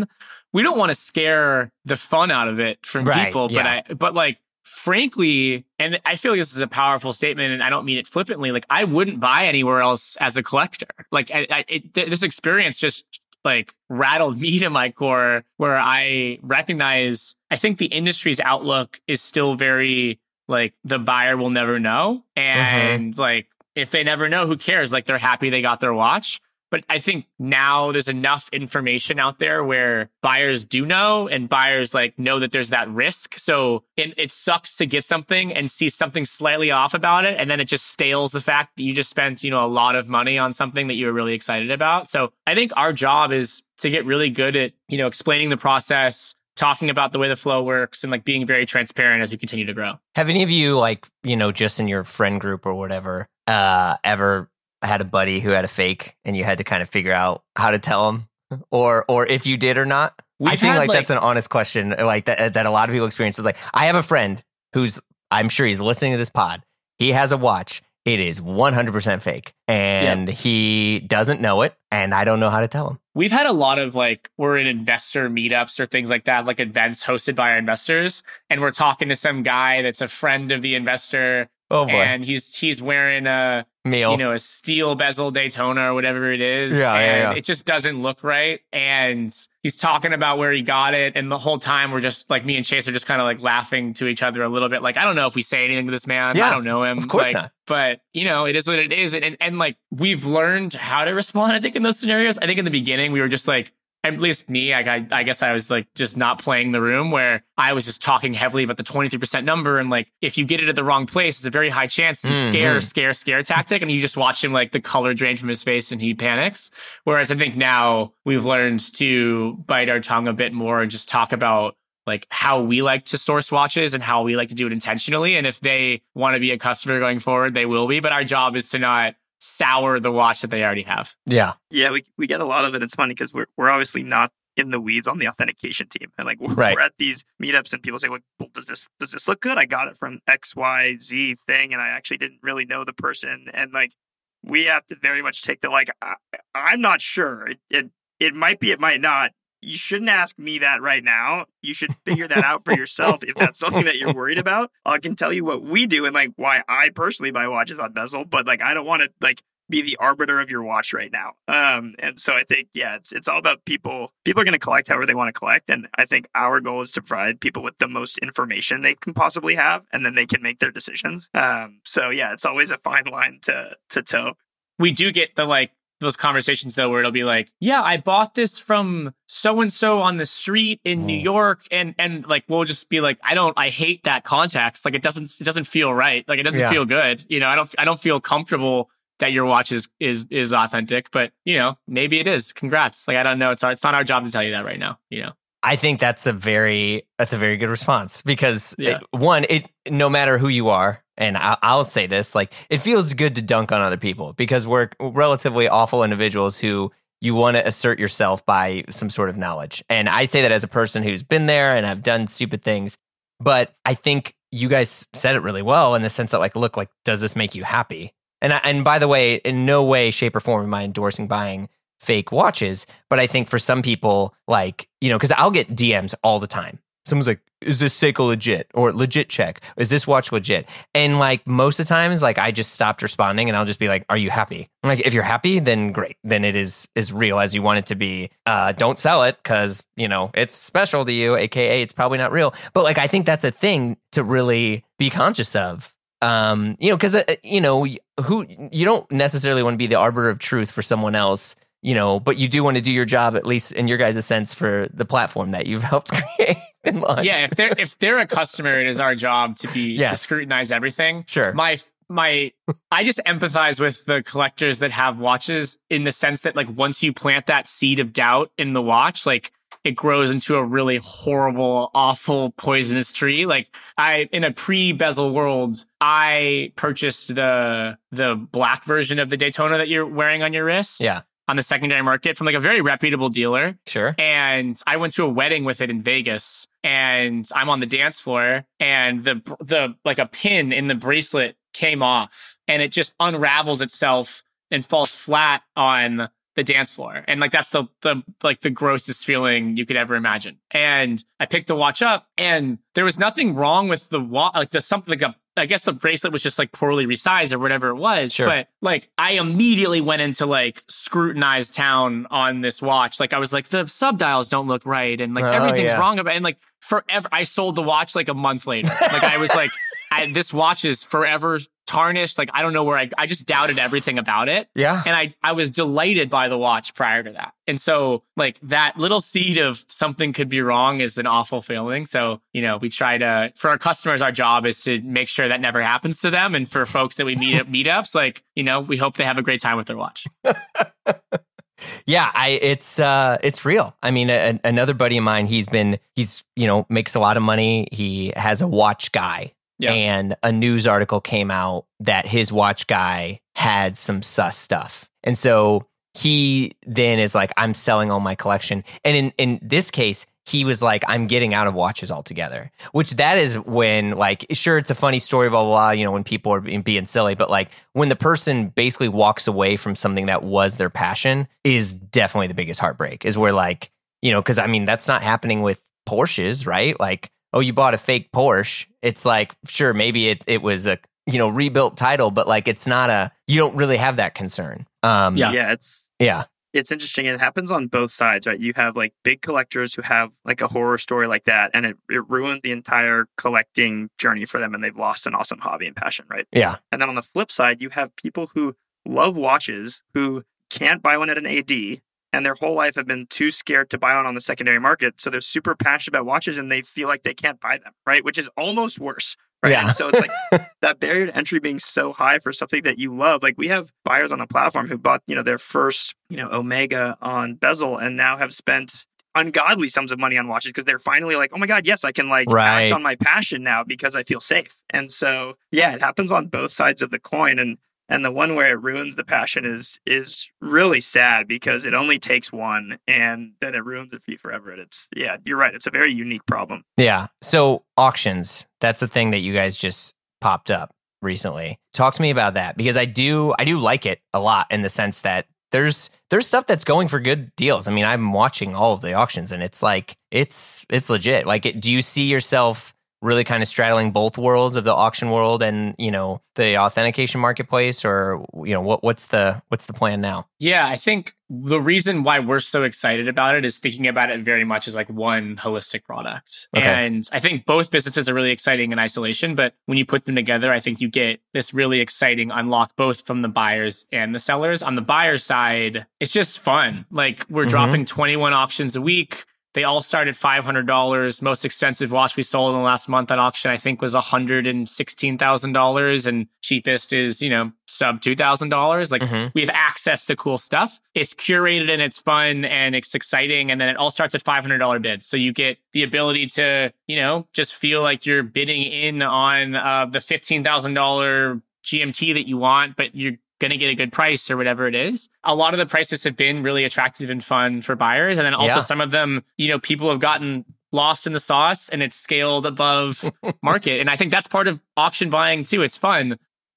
we don't want to scare the fun out of it from Right, people, yeah. but I, but like, frankly, and I feel like this is a powerful statement, and I don't mean it flippantly. Like, I wouldn't buy anywhere else as a collector. Like, I, I, it, th- this experience just like rattled me to my core, where I recognize, I think the industry's outlook is still very like the buyer will never know. And mm-hmm. like, if they never know, who cares? Like, they're happy they got their watch. But I think now there's enough information out there where buyers do know, and buyers like know that there's that risk. So it, it sucks to get something and see something slightly off about it. And then it just stales the fact that you just spent, you know, a lot of money on something that you were really excited about. So I think our job is to get really good at, you know, explaining the process, talking about the way the flow works, and like being very transparent as we continue to grow. Have any of you, like, you know, just in your friend group or whatever, uh, ever had a buddy who had a fake and you had to kind of figure out how to tell him, or or if you did or not? We've I think like, like that's an honest question, like that that a lot of people experience. Is like, I have a friend who's, I'm sure he's listening to this pod. He has a watch. It is one hundred percent fake, and yep. he doesn't know it, and I don't know how to tell him. We've had a lot of like, we're in investor meetups or things like that, like events hosted by our investors, and we're talking to some guy that's a friend of the investor. Oh boy. And he's he's wearing a Meal. you know, a steel bezel Daytona or whatever it is. Yeah, and yeah, yeah. it just doesn't look right. And he's talking about where he got it. And the whole time we're just like, me and Chase are just kind of like laughing to each other a little bit. Like, I don't know if we say anything to this man. Yeah, I don't know him. Of course like, not. But, you know, it is what it is. And, and, and like, we've learned how to respond, I think, in those scenarios. I think in the beginning, we were just like, at least me, I, I, I guess I was like just not playing the room, where I was just talking heavily about the twenty-three percent number. And like, if you get it at the wrong place, it's a very high chance and mm-hmm. scare, scare, scare tactic. And you just watch him, like the color drain from his face and he panics. Whereas I think now we've learned to bite our tongue a bit more and just talk about like how we like to source watches and how we like to do it intentionally. And if they want to be a customer going forward, they will be. But our job is to not sour the watch that they already have. Yeah. Yeah, we we get a lot of it. It's funny because we're we're obviously not in the weeds on the authentication team. And like we're, right. we're at these meetups and people say, well, does this does this look good? I got it from X Y Z thing and I actually didn't really know the person. And like we have to very much take the like I, I'm not sure. It, it it might be, it might not. You shouldn't ask me that right now. You should figure that out for yourself if that's something that you're worried about. I can tell you what we do and like why I personally buy watches on bezel, but like I don't want to like be the arbiter of your watch right now. Um, and so I think, yeah, it's it's all about people. People are going to collect however they want to collect. And I think our goal is to provide people with the most information they can possibly have, and then they can make their decisions. Um, so yeah, it's always a fine line to to toe. We do get the like, those conversations though, where it'll be like, yeah, I bought this from so-and-so on the street in New York. And, and like, we'll just be like, I don't, I hate that context. Like it doesn't, it doesn't feel right. Like it doesn't yeah. feel good. You know, I don't, I don't feel comfortable that your watch is, is, is authentic, but you know, maybe it is. Congrats. Like, I don't know. It's our, it's not our job to tell you that right now, you know? I think that's a very, that's a very good response because yeah. it, one, it, no matter who you are, and I, I'll say this, like, it feels good to dunk on other people because we're relatively awful individuals who you want to assert yourself by some sort of knowledge. And I say that as a person who's been there and I've done stupid things. But I think you guys said it really well in the sense that, like, look, like, does this make you happy? And I, and by the way, in no way, shape, or form am I endorsing buying fake watches. But I think for some people, like, you know, because I'll get D Ms all the time. Someone's like, is this Seiko legit? Or legit check. Is this watch legit? And like most of the times, like I just stopped responding and I'll just be like, are you happy? I'm like, if you're happy, then great. Then it is is real as you want it to be. Uh, don't sell it because, you know, it's special to you, A K A it's probably not real. But like, I think that's a thing to really be conscious of. Um, you know, because, uh, you know, who you don't necessarily want to be the arbiter of truth for someone else. You know, but you do want to do your job, at least in your guys' sense, for the platform that you've helped create and launch. Yeah, if they're if they're a customer, it is our job to be yes. to scrutinize everything. Sure. My my I just empathize with the collectors that have watches in the sense that like once you plant that seed of doubt in the watch, like it grows into a really horrible, awful, poisonous tree. Like I, in a pre-bezel world, I purchased the the black version of the Daytona that you're wearing on your wrist. Yeah. On the secondary market from like a very reputable dealer. Sure. And I went to a wedding with it in Vegas and I'm on the dance floor and the, the, like a pin in the bracelet came off and it just unravels itself and falls flat on the dance floor. And like, that's the, the, like the grossest feeling you could ever imagine. And I picked the watch up and there was nothing wrong with the watch, like the something like a, I guess the bracelet was just like poorly resized or whatever it was. Sure. But like, I immediately went into like scrutinized town on this watch. Like I was like, the subdials don't look right. And like, Oh, everything's yeah. wrong about it. And like forever, I sold the watch like a month later. Like I was like, I, this watch is forever tarnished. Like, I don't know where I, I just doubted everything about it. Yeah. And I, I was delighted by the watch prior to that. And so like that little seed of something could be wrong is an awful feeling. So, you know, we try to, for our customers, our job is to make sure that never happens to them. And for folks that we meet at meetups, like, you know, we hope they have a great time with their watch. Yeah, I it's uh it's real. I mean, a, another buddy of mine, he's been he's, you know, makes a lot of money. He has a watch guy. Yeah. And a news article came out that his watch guy had some sus stuff. And so he then is like, I'm selling all my collection. And in, in this case, he was like, I'm getting out of watches altogether, which that is when, like, sure, it's a funny story, blah, blah, blah, you know, when people are being, being silly, but like when the person basically walks away from something that was their passion is definitely the biggest heartbreak, is where like, you know, because I mean, that's not happening with Porsches, right? Like, oh, you bought a fake Porsche. It's like, sure, maybe it, it was a, you know, rebuilt title, but like, it's not a, you don't really have that concern. Um, Yeah. Yeah, it's Yeah. it's interesting. It happens on both sides, right? You have like big collectors who have like a horror story like that, and it, it ruined the entire collecting journey for them, and they've lost an awesome hobby and passion, right? Yeah. And then on the flip side, you have people who love watches who can't buy one at an A D, and their whole life have been too scared to buy one on the secondary market. So they're super passionate about watches and they feel like they can't buy them, right? Which is almost worse, right? Yeah. And so it's like that barrier to entry being so high for something that you love. Like we have buyers on the platform who bought, you know, their first, you know, Omega on bezel and now have spent ungodly sums of money on watches because they're finally like, oh my God, yes, I can like Right. act on my passion now because I feel safe. And so, yeah, it happens on both sides of the coin. And And the one where it ruins the passion is is really sad because it only takes one and then it ruins it for you forever. And it's, yeah, you're right. It's a very unique problem. Yeah. So auctions, that's the thing that you guys just popped up recently. Talk to me about that, because I do I do like it a lot in the sense that there's there's stuff that's going for good deals. I mean, I'm watching all of the auctions and it's like it's it's legit. Like, it, do you see yourself really kind of straddling both worlds of the auction world and, you know, the authentication marketplace, or, you know, what what's the what's the plan now? Yeah, I think the reason why we're so excited about it is thinking about it very much as like one holistic product. Okay. And I think both businesses are really exciting in isolation, but when you put them together, I think you get this really exciting unlock both from the buyers and the sellers. On the buyer side, it's just fun. Like we're Mhm. dropping twenty-one auctions a week. They all start at five hundred dollars. Most expensive watch we sold in the last month on auction, I think, was one hundred sixteen thousand dollars. And cheapest is, you know, sub two thousand dollars. Like, Mhm. we have access to cool stuff. It's curated and it's fun and it's exciting. And then it all starts at five hundred dollars bids. So you get the ability to, you know, just feel like you're bidding in on uh, the fifteen thousand dollars G M T that you want, but you're going to get a good price or whatever it is. A lot of the prices have been really attractive and fun for buyers. And then also Yeah. some of them, you know, people have gotten lost in the sauce and it's scaled above market. And I think that's part of auction buying too. It's fun.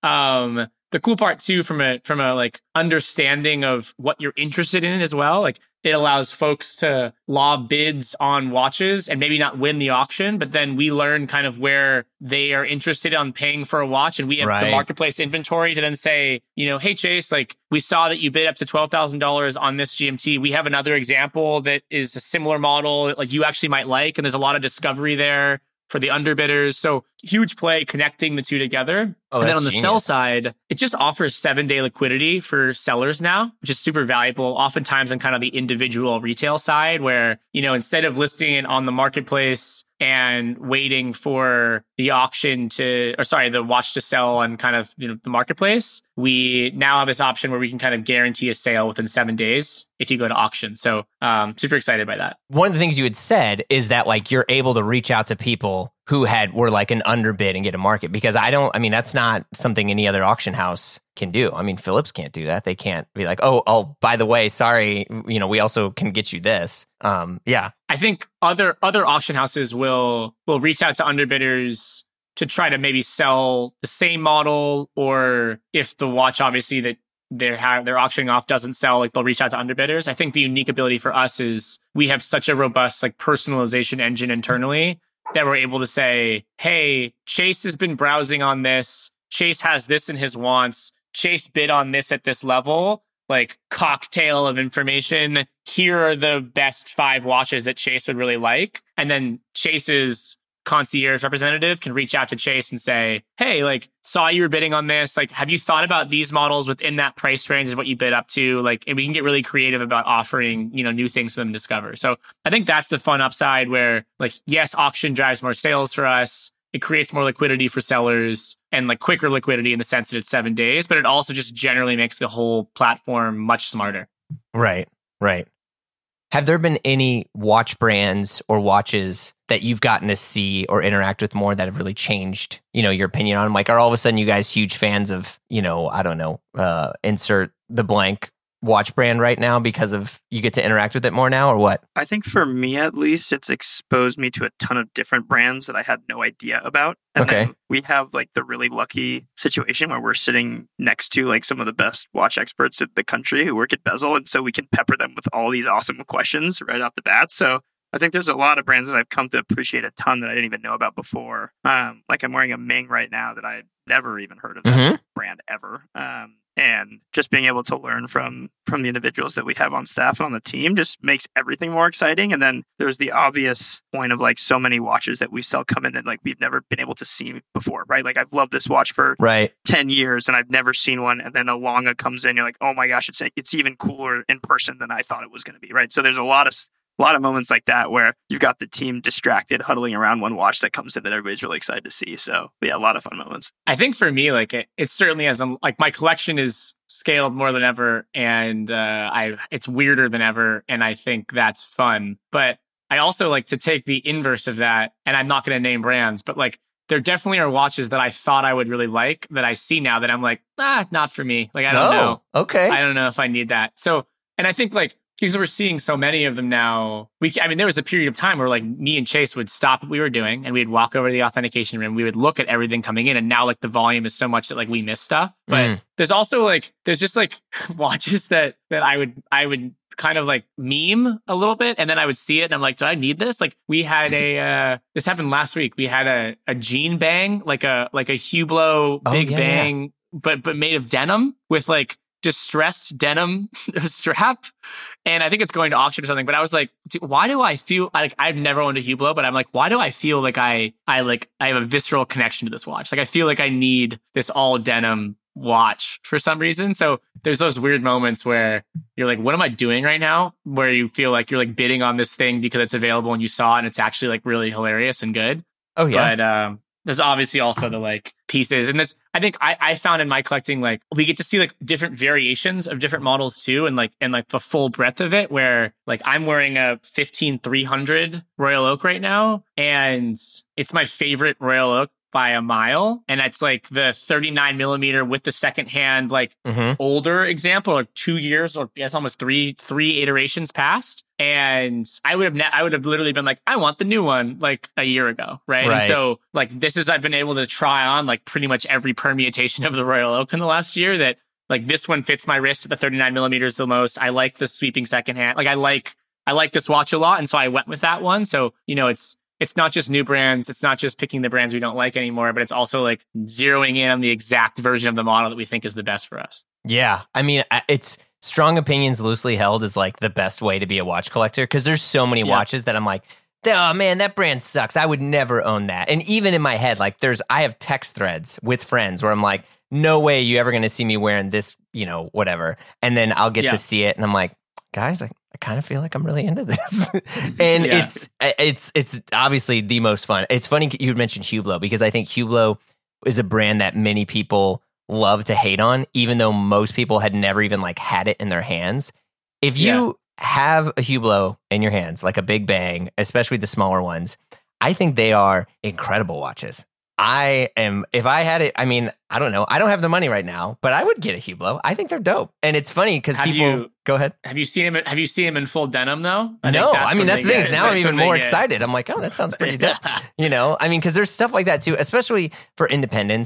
Um, the cool part too, from a, from a like understanding of what you're interested in as well. Like, it allows folks to lob bids on watches and maybe not win the auction, but then we learn kind of where they are interested on paying for a watch. And we have Right. the marketplace inventory to then say, you know, hey, Chase, like, we saw that you bid up to twelve thousand dollars on this G M T. We have another example that is a similar model that like you actually might like. And there's a lot of discovery there for the underbidders. So huge play connecting the two together. Oh, and then that's on the genius. sell side, it just offers seven day liquidity for sellers now, which is super valuable, oftentimes on kind of the individual retail side, where, you know, instead of listing it on the marketplace and waiting for the auction to, or sorry, the watch to sell on kind of, you know, the marketplace, we now have this option where we can kind of guarantee a sale within seven days if you go to auction. So um, super excited by that. One of the things you had said is that like you're able to reach out to people who had were like an underbid and get a market, because I don't, I mean, that's not something any other auction house can do. I mean, Phillips can't do that. They can't be like, oh, oh, by the way, sorry, you know, we also can get you this. Um, yeah. I think other other auction houses will will reach out to underbidders to try to maybe sell the same model, or if the watch obviously that their ha- their auctioning off doesn't sell, like they'll reach out to underbidders. I think the unique ability for us is we have such a robust like personalization engine internally that we're able to say, hey, Chase has been browsing on this. Chase has this in his wants. Chase bid on this at this level. Like cocktail of information. Here are the best five watches that Chase would really like. And then Chase's concierge representative can reach out to Chase and say, hey, like, saw you were bidding on this. Like, have you thought about these models within that price range of what you bid up to? Like, and we can get really creative about offering, you know, new things for them to discover. So I think that's the fun upside where, like, yes, auction drives more sales for us. It creates more liquidity for sellers and like quicker liquidity in the sense that it's seven days, but it also just generally makes the whole platform much smarter. Right, right. Have there been any watch brands or watches that you've gotten to see or interact with more that have really changed, you know, your opinion on them? Like, are all of a sudden you guys huge fans of, you know, I don't know, uh, insert the blank watch brand right now because of you get to interact with it more now, or what? I think for me, at least, it's exposed me to a ton of different brands that I had no idea about. And okay. then we have like the really lucky situation where we're sitting next to like some of the best watch experts in the country who work at Bezel. And so we can pepper them with all these awesome questions right off the bat. So I think there's a lot of brands that I've come to appreciate a ton that I didn't even know about before. Um, like I'm wearing a Ming right now that I never even heard of that mm-hmm. brand ever. Um, and just being able to learn from from the individuals that we have on staff and on the team just makes everything more exciting. And then there's the obvious point of like so many watches that we sell come in that like we've never been able to see before, right? Like I've loved this watch for right. ten years and I've never seen one. And then a Longa comes in, you're like, oh my gosh, it's it's even cooler in person than I thought it was going to be, right? So there's a lot of A lot of moments like that where you've got the team distracted, huddling around one watch that comes in that everybody's really excited to see. So yeah, a lot of fun moments. I think for me, like it, it certainly has, um, like my collection is scaled more than ever, and uh, I it's weirder than ever, and I think that's fun. But I also like to take the inverse of that, and I'm not going to name brands, but like there definitely are watches that I thought I would really like that I see now that I'm like, ah, not for me. Like I don't oh, know. Okay, I don't know if I need that. So, and I think like. Because we're seeing so many of them now. We, I mean, there was a period of time where like me and Chase would stop what we were doing and we'd walk over to the authentication room. We would look at everything coming in, and now like the volume is so much that like we miss stuff. But mm. there's there's also like there's just like watches that that I would I would kind of like meme a little bit, and then I would see it and I'm like, do I need this? Like we had a uh, this happened last week. We had a a Jean Bang, like a like a Hublot oh, Big yeah, Bang, yeah. but but made of denim with like distressed denim strap, and I think it's going to auction or something. But I was like, why do I feel like I've never owned a Hublot, but I'm like, why do I feel like I I like I have a visceral connection to this watch? Like I feel like I need this all denim watch for some reason. So there's those weird moments where you're like, what am I doing right now? Where you feel like you're like bidding on this thing because it's available and you saw it and it's actually like really hilarious and good. Oh yeah. But um there's obviously also the like pieces, and this I think I, I found in my collecting, like we get to see like different variations of different models too, and like and like the full breadth of it, where like I'm wearing a fifteen three hundred Royal Oak right now, and it's my favorite Royal Oak by a mile, and it's like the thirty-nine millimeter with the second hand like mm-hmm. older example, or two years or yes almost three three iterations past. And I would have, ne- I would have literally been like, I want the new one like a year ago, right? right? And so, like, this is I've been able to try on like pretty much every permutation of the Royal Oak in the last year. That like this one fits my wrist at the thirty-nine millimeters the most. I like the sweeping second hand. Like I like, I like this watch a lot, and so I went with that one. So you know, it's it's not just new brands. It's not just picking the brands we don't like anymore, but it's also like zeroing in on the exact version of the model that we think is the best for us. Yeah, I mean, it's. Strong opinions loosely held is like the best way to be a watch collector, because there's so many yeah. watches that I'm like, oh man, that brand sucks. I would never own that. And even in my head, like there's, I have text threads with friends where I'm like, no way you ever going to see me wearing this, you know, whatever. And then I'll get yeah. to see it and I'm like, guys, I, I kind of feel like I'm really into this. and yeah. it's, it's, it's obviously the most fun. It's funny you mentioned Hublot, because I think Hublot is a brand that many people love to hate on, even though most people had never even like had it in their hands. If you yeah. have a Hublot in your hands, like a Big Bang, especially the smaller ones, I think they are incredible watches. I am, if I had it, I mean, I don't know. I don't have the money right now, but I would get a Hublot. I think they're dope. And it's funny because people you, go ahead. Have you seen him? Have you seen him in full denim though? I no, I mean, that's the thing. Now I'm even more excited. I'm like, oh, that sounds pretty dope. You know, I mean, because there's stuff like that too, especially for independents.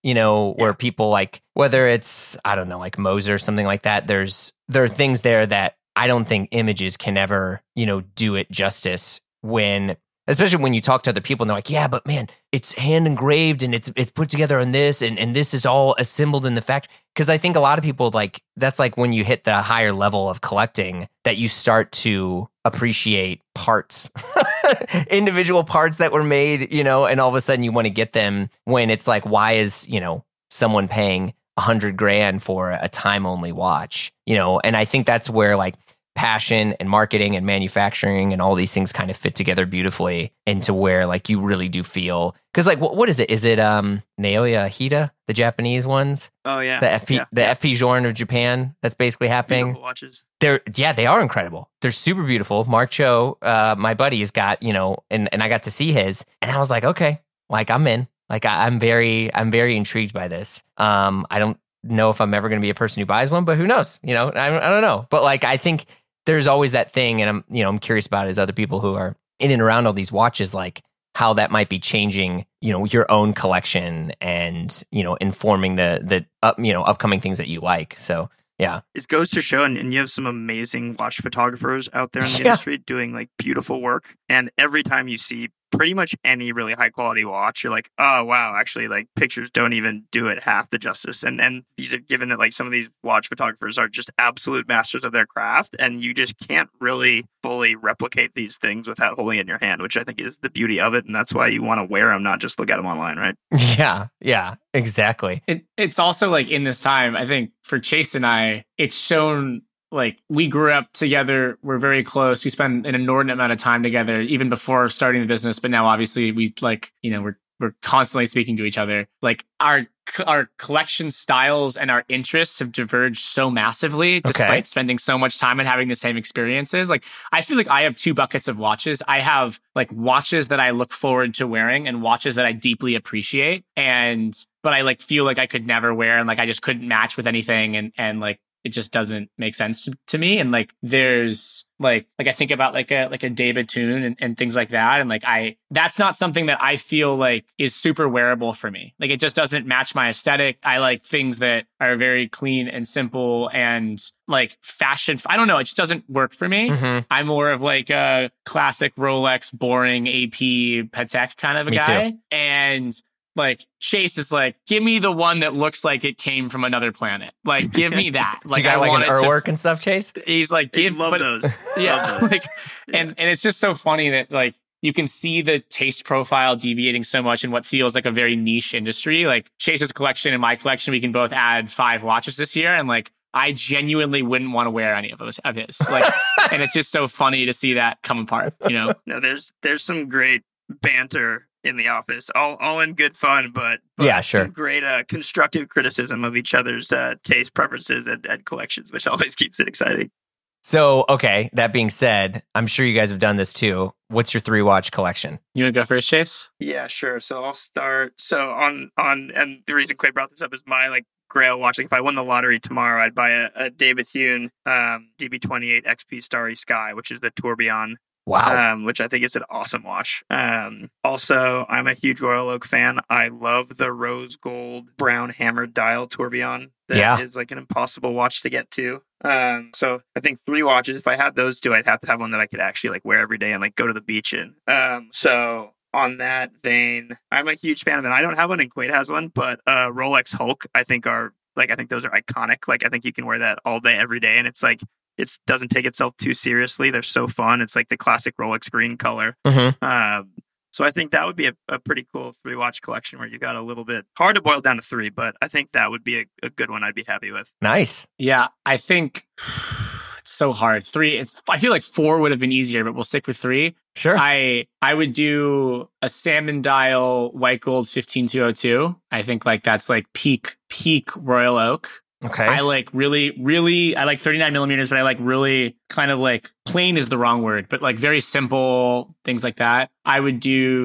you know, where Yeah. people like, whether it's, I don't know, like Moser or something like that, there's, there are things there that I don't think images can ever, you know, do it justice when, especially when you talk to other people and they're like, yeah, but man, it's hand engraved and it's it's put together on this and, and this is all assembled in the factory. Because I think a lot of people like, that's like when you hit the higher level of collecting that you start to appreciate parts, individual parts that were made, you know, and all of a sudden you want to get them when it's like, why is, you know, someone paying a hundred grand for a time only watch, you know? And I think that's where like passion and marketing and manufacturing and all these things kind of fit together beautifully into where like you really do feel, because like what, what is it? Is it um Naoya Hida, the Japanese ones? Oh yeah, The F P yeah. the F P Journe of Japan that's basically happening. Beautiful watches. They're yeah, they are incredible. They're super beautiful. Mark Cho, uh, my buddy, has got, you know, and, and I got to see his, and I was like, okay, like I'm in. Like I, I'm very, I'm very intrigued by this. Um, I don't know if I'm ever going to be a person who buys one, but who knows? You know, I, I don't know. But like I think there's always that thing, and I'm, you know, I'm curious about it as other people who are in and around all these watches, like how that might be changing, you know, your own collection and, you know, informing the the up, you know, upcoming things that you like. So yeah, It goes to show, and, and you have some amazing watch photographers out there in the Yeah. industry doing like beautiful work. And every time you see pretty much any really high quality watch, you're like, oh wow, actually, like pictures don't even do it half the justice. And and these are given that like some of these watch photographers are just absolute masters of their craft, and you just can't really fully replicate these things without holding it in your hand, which I think is the beauty of it, and that's why you want to wear them, not just look at them online, right? yeah, yeah, exactly. It, it's also like in this time, I think for Chase and I, it's shown like we grew up together. We're very close. We spend an inordinate amount of time together, even before starting the business. But now, obviously, we like, you know, we're we're constantly speaking to each other. Like our our collection styles and our interests have diverged so massively, despite Okay. spending so much time and having the same experiences. Like I feel like I have two buckets of watches. I have like watches that I look forward to wearing and watches that I deeply appreciate, and but I like feel like I could never wear, and like I just couldn't match with anything, and and like it just doesn't make sense to, to me. And like there's like like I think about like a like a David Tune and, and things like that, and like I that's not something that I feel like is super wearable for me. Like it just doesn't match my aesthetic. I like things that are very clean and simple and like fashion. I don't know, it just doesn't work for me. Mhm. I'm more of like a classic Rolex, boring A P Patek kind of a Me guy. And like Chase is like, give me the one that looks like it came from another planet. Like, give me that. So Like, you got I like want an it to- Urwerk and stuff, Chase? He's like, I give love but- those. Yeah, Love those. like, Yeah. and and it's just so funny that like you can see the taste profile deviating so much in what feels like a very niche industry. Like Chase's collection and my collection, we can both add five watches this year, and like I genuinely wouldn't want to wear any of those of his. Like, and it's just so funny to see that come apart. You know. No, there's there's some great banter in the office, all all in good fun, but, but Yeah, sure. some great uh, constructive criticism of each other's uh, taste preferences and, and collections, which always keeps it exciting. So, okay, that being said, I'm sure you guys have done this too. What's your three watch collection? You want to go first, Chase? Yeah, sure. So I'll start. So on on and the reason Quay brought this up is my like grail watch. Like if I won the lottery tomorrow, I'd buy a, a David Thune um, D B twenty-eight X P Starry Sky, which is the tourbillon. Wow. Um, which I think is an awesome watch. Um, also, I'm a huge Royal Oak fan. I love the rose gold brown hammered dial tourbillon. That Yeah. is like an impossible watch to get to. Um, so I think three watches. If I had those two, I'd have to have one that I could actually like wear every day and like go to the beach in. Um, so on that vein, I'm a huge fan of it. I don't have one, and Quaid has one, but uh, Rolex Hulk, I think are like I think those are iconic. Like I think you can wear that all day, every day, and it's like. It doesn't take itself too seriously. They're so fun. It's like the classic Rolex green color. Mhm. Um, so I think that would be a, a pretty cool three watch collection where you got a little bit hard to boil down to three, but I think that would be a, a good one I'd be happy with. Nice. Yeah, I think it's so hard. Three, it's I feel like four would have been easier, but we'll stick with three. Sure. I I would do a salmon dial white gold fifteen two oh two. I think like that's like peak peak Royal Oak. okay. I like really, really, I like thirty-nine millimeters, but I like really kind of like plain is the wrong word, but like very simple things like that. I would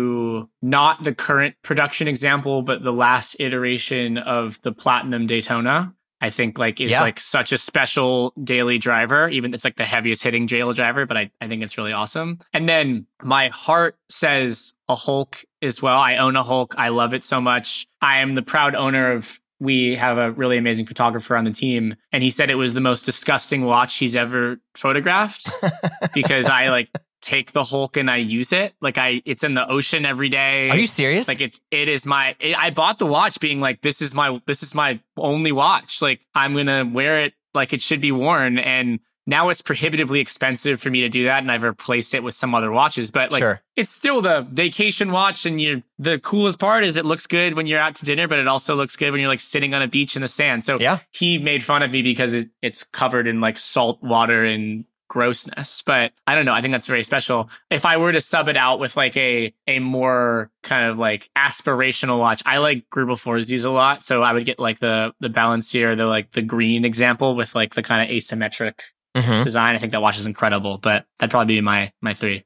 do not the current production example, but the last iteration of the Platinum Daytona. I think like is Yeah. like such a special daily driver. Even it's like the heaviest hitting daily driver, but I, I think it's really awesome. And then my heart says a Hulk as well. I own a Hulk. I love it so much. I am the proud owner of, we have a really amazing photographer on the team, and he said it was the most disgusting watch he's ever photographed because I like take the Hulk and I use it. Like I, it's in the ocean every day. Are you serious? Like it's, it is my, it, I bought the watch being like, this is my, this is my only watch. Like I'm going to wear it like it should be worn. And now it's prohibitively expensive for me to do that. And I've replaced it with some other watches, but like Sure. it's still the vacation watch. And you, the coolest part is it looks good when you're out to dinner, but it also looks good when you're like sitting on a beach in the sand. So Yeah. he made fun of me because it, it's covered in like salt water and grossness, but I don't know. I think that's very special. If I were to sub it out with like a a more kind of like aspirational watch, I like Grubel Forsys a lot. So I would get like the the Balancier, the like the green example with like the kind of asymmetric Mhm. design. I think that watch is incredible, but that'd probably be my my three.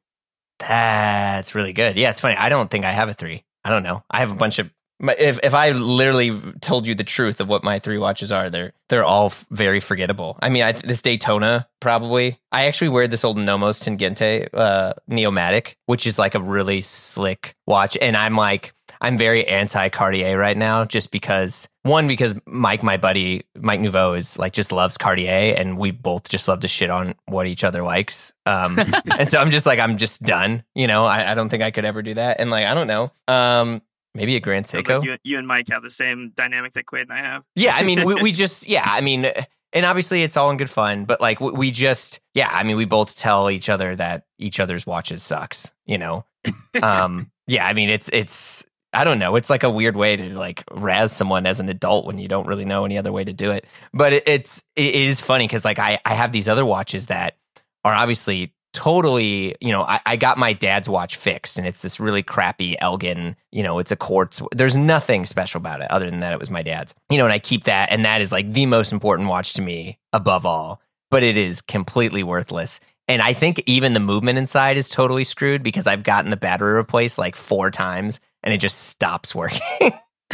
That's really good. Yeah, it's funny. I don't think I have a three. I don't know. I have a bunch of. my- If if I literally told you the truth of what my three watches are, they're they're all f- very forgettable. I mean, I, this Daytona probably. I actually wear this old Nomos Tangente uh, Neomatic, which is like a really slick watch, and I'm like I'm very anti Cartier right now, just because one because Mike, my buddy Mike Nouveau, is like just loves Cartier, and we both just love to shit on what each other likes. Um, and so I'm just like I'm just done. You know, I, I don't think I could ever do that, and like I don't know. Um, Maybe a Grand Sounds Seiko. like you, you and Mike have the same dynamic that Quaid and I have. Yeah, I mean, we, we just, yeah, I mean, and obviously it's all in good fun, but like we, we just, yeah, I mean, we both tell each other that each other's watches sucks, you know? Um, yeah, I mean, it's, it's, I don't know. It's like a weird way to like razz someone as an adult when you don't really know any other way to do it. But it, it's, it is funny because like I, I have these other watches that are obviously totally, you know, I, I got my dad's watch fixed and it's this really crappy Elgin, you know, it's a quartz. There's nothing special about it other than that it was my dad's, you know, and I keep that. And that is like the most important watch to me above all, but it is completely worthless. And I think even the movement inside is totally screwed because I've gotten the battery replaced like four times and it just stops working.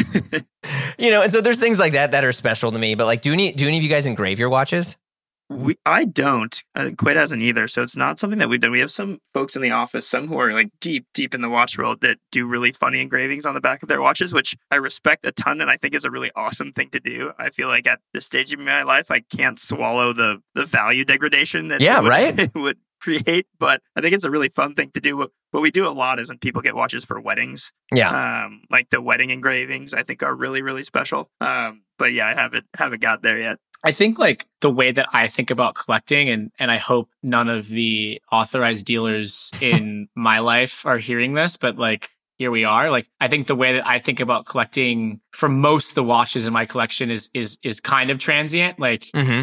You know, and so there's things like that that are special to me. But like, do any, do any of you guys engrave your watches? We, I don't. Uh, Quaid hasn't either, so it's not something that we've done. We have some folks in the office, some who are like deep, deep in the watch world that do really funny engravings on the back of their watches, which I respect a ton and I think is a really awesome thing to do. I feel like at this stage of my life, I can't swallow the the value degradation that Yeah, it would, right? it would create, but I think it's a really fun thing to do. What, what we do a lot is when people get watches for weddings, Yeah. um, like the wedding engravings, I think are really, really special. Um, but yeah, I haven't haven't got there yet. I think like the way that I think about collecting, and and I hope none of the authorized dealers in my life are hearing this, but like here we are. Like I think the way that I think about collecting for most of the watches in my collection is is is kind of transient. Like Mm-hmm.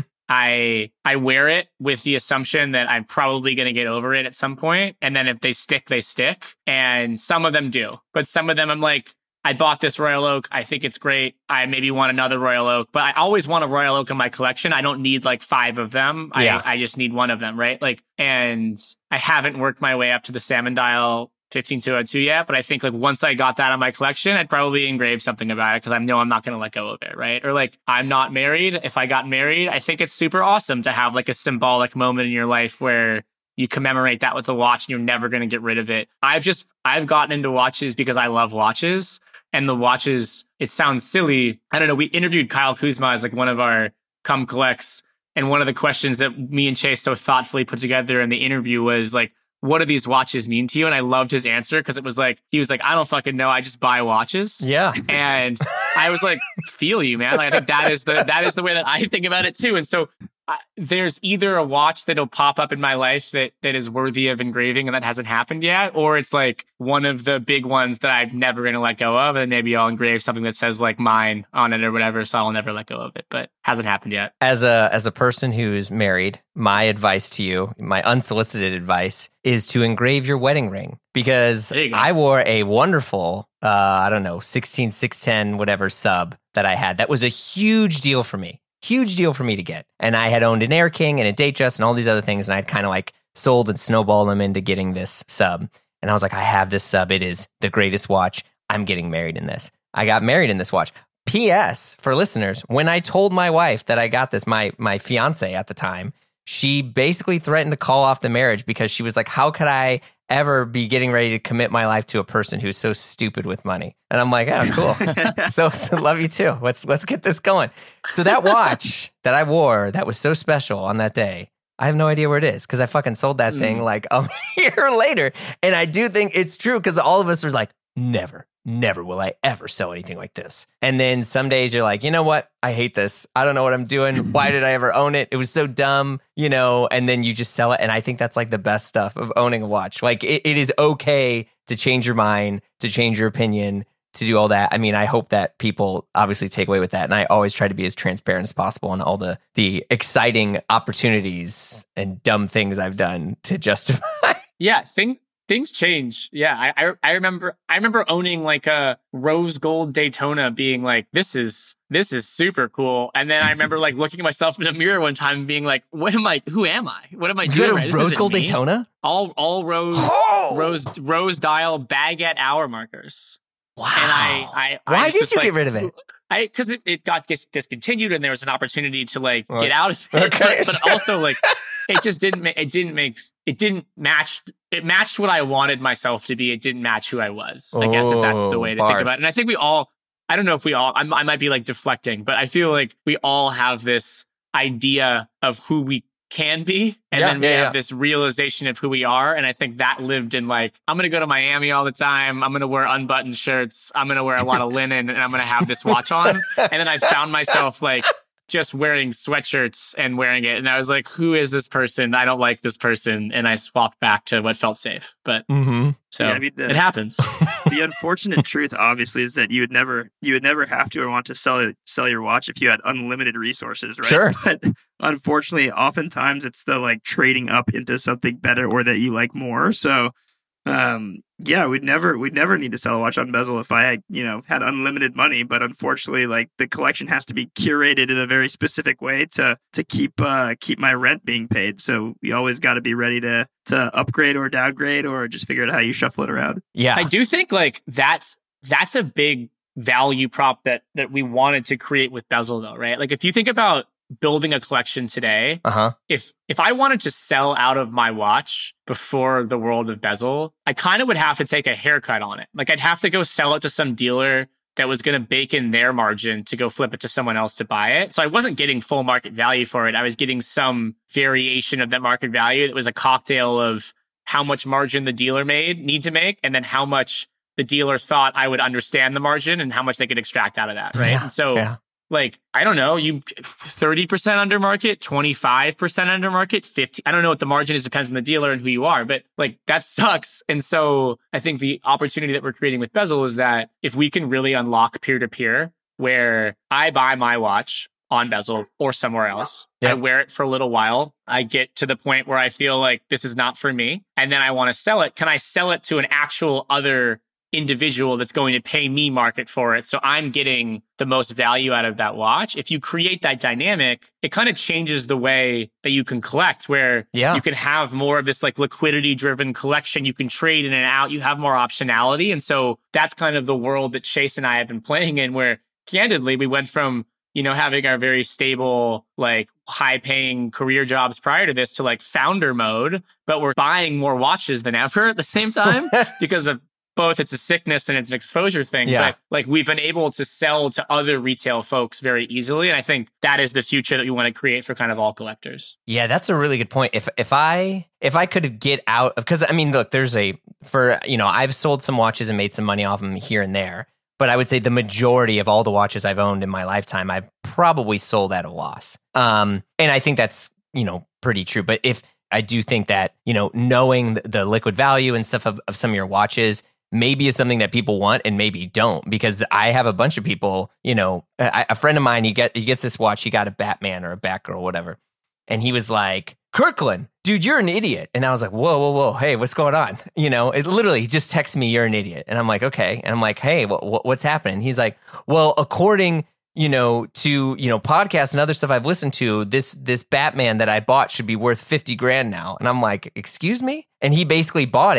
I I wear it with the assumption that I'm probably going to get over it at some point, and then if they stick, they stick. And some of them do, but some of them I'm like, I bought this Royal Oak. I think it's great. I maybe want another Royal Oak, but I always want a Royal Oak in my collection. I don't need like five of them. Yeah. I, I just need one of them, right? Like, and I haven't worked my way up to the Salmon Dial fifteen two oh two yet, but I think like once I got that on my collection, I'd probably engrave something about it because I know I'm not going to let go of it, right? Or like I'm not married. If I got married, I think it's super awesome to have like a symbolic moment in your life where you commemorate that with a watch and you're never going to get rid of it. I've just, I've gotten into watches because I love watches. And the watches, it sounds silly. I don't know. We interviewed Kyle Kuzma as like one of our Come Collects. And one of the questions that me and Chase so thoughtfully put together in the interview was like, what do these watches mean to you? And I loved his answer because it was like, he was like, I don't fucking know. I just buy watches. Yeah. And I was like, feel you, man. Like, I think that is the, that is the way that I think about it too. And so I, there's either a watch that'll pop up in my life that, that is worthy of engraving and that hasn't happened yet, or it's like one of the big ones that I'm never going to let go of. And maybe I'll engrave something that says like mine on it or whatever. So I'll never let go of it, but hasn't happened yet. As a as a person who is married, my advice to you, my unsolicited advice, is to engrave your wedding ring because There you go. I wore a wonderful, uh, I don't know, sixteen six ten whatever sub that I had. That was a huge deal for me. Huge deal for me to get. And I had owned an Air King and a Datejust and all these other things. And I'd kind of like sold and snowballed them into getting this sub. And I was like, I have this sub. It is the greatest watch. I'm getting married in this. I got married in this watch. P S for listeners, when I told my wife that I got this, my my fiance at the time, she basically threatened to call off the marriage because she was like, how could I ever be getting ready to commit my life to a person who's so stupid with money? And I'm like, oh, cool. so, so love you too. Let's let's get this going. So that watch that I wore that was so special on that day, I have no idea where it is because I fucking sold that mm. thing like a year later. And I do think it's true because all of us are like, never. Never will I ever sell anything like this. And then some days you're like, you know what? I hate this. I don't know what I'm doing. Why did I ever own it? It was so dumb, you know, and then you just sell it. And I think that's like the best stuff of owning a watch. Like it, it is okay to change your mind, to change your opinion, to do all that. I mean, I hope that people obviously take away with that. And I always try to be as transparent as possible on all the, the exciting opportunities and dumb things I've done to justify. Yeah, think. Things change. Yeah, I, I I remember I remember owning like a rose gold Daytona, being like, this is this is super cool. And then I remember like looking at myself in the mirror one time and being like, what am I? Who am I? What am I you doing? You right? had a rose gold me. Daytona? All all rose oh! rose rose dial baguette hour markers. Wow. And I I why I did you like, get rid of it? I because it, it got dis- discontinued and there was an opportunity to like oh, get out of it, okay. but, but also like. It just didn't make, it didn't make, it didn't match, it matched what I wanted myself to be. It didn't match who I was. I guess if that's the way to bars. think about it. And I think we all, I don't know if we all, I'm, I might be like deflecting, but I feel like we all have this idea of who we can be. And yeah, then we yeah, have yeah. this realization of who we are. And I think that lived in like, I'm going to go to Miami all the time. I'm going to wear unbuttoned shirts. I'm going to wear a lot of linen and I'm going to have this watch on. And then I found myself like, just wearing sweatshirts and wearing it. And I was like, who is this person? I don't like this person. And I swapped back to what felt safe. But mm-hmm. so yeah, I mean, the, it happens. The unfortunate truth, obviously, is that you would never, you would never have to or want to sell sell your watch if you had unlimited resources, right? Sure. But unfortunately, oftentimes it's the like trading up into something better or that you like more. So Um, yeah, we'd never, we'd never need to sell a watch on bezel if I, you know, had unlimited money. But unfortunately, like the collection has to be curated in a very specific way to to keep uh, keep my rent being paid. So we always got to be ready to to upgrade or downgrade or just figure out how you shuffle it around. Yeah, I do think like that's that's a big value prop that that we wanted to create with bezel, though, right? Like if you think about building a collection today, uh-huh. if if I wanted to sell out of my watch before the world of bezel, I kind of would have to take a haircut on it. Like I'd have to go sell it to some dealer that was going to bake in their margin to go flip it to someone else to buy it. So I wasn't getting full market value for it. I was getting some variation of that market value. It was a cocktail of how much margin the dealer made need to make, and then how much the dealer thought I would understand the margin and how much they could extract out of that, right? Yeah, and so yeah. Like, I don't know, you thirty percent under market, twenty-five percent under market, fifty. I don't know what the margin is, depends on the dealer and who you are, but like that sucks. And so I think the opportunity that we're creating with bezel is that if we can really unlock peer-to-peer, where I buy my watch on bezel or somewhere else, yep. I wear it for a little while, I get to the point where I feel like this is not for me, and then I want to sell it. Can I sell it to an actual other individual that's going to pay me market for it, so I'm getting the most value out of that watch? If you create that dynamic, it kind of changes the way that you can collect, where yeah. you can have more of this like liquidity driven collection. You can trade in and out, you have more optionality. And so that's kind of the world that Chase and I have been playing in, where candidly we went from, you know, having our very stable, like high paying career jobs prior to this to like founder mode, but we're buying more watches than ever at the same time because of both it's a sickness and it's an exposure thing, yeah. but like we've been able to sell to other retail folks very easily. And I think that is the future that we want to create for kind of all collectors. Yeah, that's a really good point. If if I if I could get out of, because I mean, look, there's a, for, you know, I've sold some watches and made some money off them here and there, but I would say the majority of all the watches I've owned in my lifetime, I've probably sold at a loss. Um, and I think that's, you know, pretty true. But if I do think that, you know, knowing the liquid value and stuff of, of some of your watches maybe is something that people want and maybe don't, because I have a bunch of people, you know, a, a friend of mine, he get he gets this watch, he got a Batman or a Batgirl, whatever. And he was like, Kirkland, dude, you're an idiot. And I was like, whoa, whoa, whoa. Hey, what's going on? You know, it literally he just texts me, you're an idiot. And I'm like, okay. And I'm like, hey, what, what's happening? He's like, well, according, you know, to, you know, podcasts and other stuff I've listened to, this, this Batman that I bought should be worth fifty grand now. And I'm like, excuse me? And he basically bought it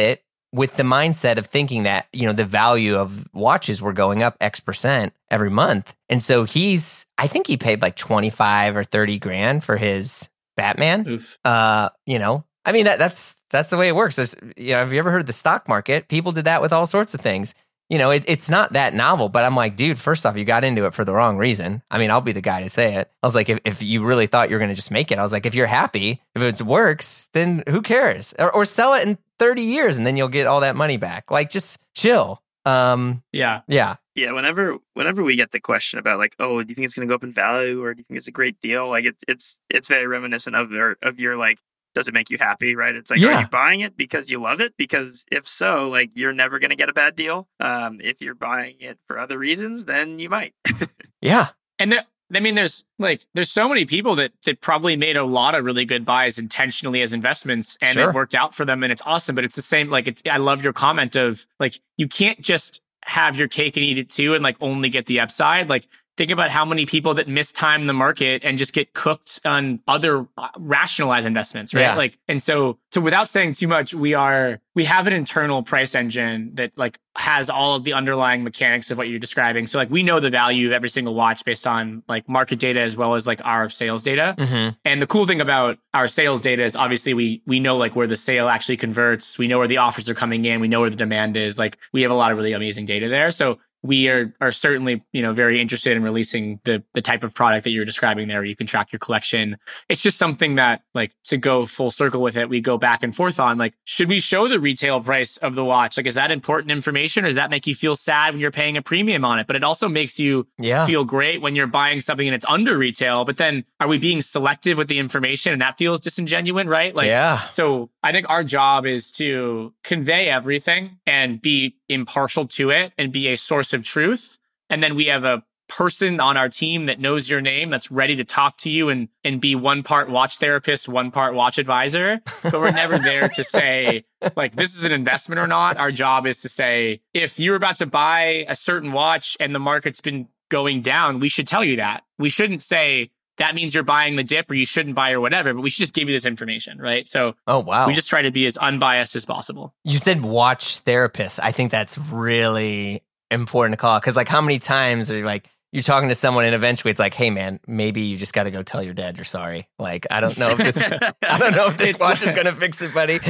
with the mindset of thinking that, you know, the value of watches were going up X percent every month. And so he's, I think he paid like twenty-five or thirty grand for his Batman. Oof. Uh, you know, I mean, that, that's, that's the way it works. There's, you know, have you ever heard of the stock market? People did that with all sorts of things. You know, it, it's not that novel, but I'm like, dude, first off, you got into it for the wrong reason. I mean, I'll be the guy to say it. I was like, if, if you really thought you were going to just make it, I was like, if you're happy, if it works, then who cares? Or, or sell it in thirty years and then you'll get all that money back. Like, just chill. Um, yeah. Yeah. Yeah. Whenever, whenever we get the question about like, oh, do you think it's going to go up in value or do you think it's a great deal? Like, it's, it's, it's very reminiscent of your, of your like, does it make you happy, right? It's like, Yeah. Are you buying it because you love it? Because if so, like, you're never going to get a bad deal. Um, if you're buying it for other reasons, then you might. Yeah. And there, I mean, there's like, there's so many people that, that probably made a lot of really good buys intentionally as investments and Sure. it worked out for them and it's awesome. But it's the same, like, it's, I love your comment of like, you can't just have your cake and eat it too and like only get the upside. Like, think about how many people that mistime the market and just get cooked on other rationalized investments, right? Yeah. Like, and so, so without saying too much, we are, we have an internal price engine that like has all of the underlying mechanics of what you're describing. So like, we know the value of every single watch based on like market data as well as like our sales data. Mm-hmm. And the cool thing about our sales data is obviously we, we know like where the sale actually converts. We know where the offers are coming in. We know where the demand is. Like, we have a lot of really amazing data there. So we are are certainly, you know, very interested in releasing the the type of product that you're describing there, where you can track your collection. It's just something that, like, to go full circle with it, we go back and forth on, like, should we show the retail price of the watch? Like, is that important information, or does that make you feel sad when you're paying a premium on it? But it also makes you Yeah. feel great when you're buying something and it's under retail. But then, are we being selective with the information, and that feels disingenuous, right? Like, Yeah. so I think our job is to convey everything and be impartial to it and be a source of truth. And then we have a person on our team that knows your name, that's ready to talk to you and and be one part watch therapist, one part watch advisor. But we're never there to say, like, this is an investment or not. Our job is to say, if you're about to buy a certain watch and the market's been going down, we should tell you that. We shouldn't say, that means you're buying the dip or you shouldn't buy or whatever, but we should just give you this information, right? So Oh, wow. we just try to be as unbiased as possible. You said watch therapist. I think that's really important to call out, because like, how many times are you like, you're talking to someone and eventually it's like, hey man, maybe you just got to go tell your dad you're sorry. Like, I don't know if this, I don't know if this It's watch like- is going to fix it, buddy.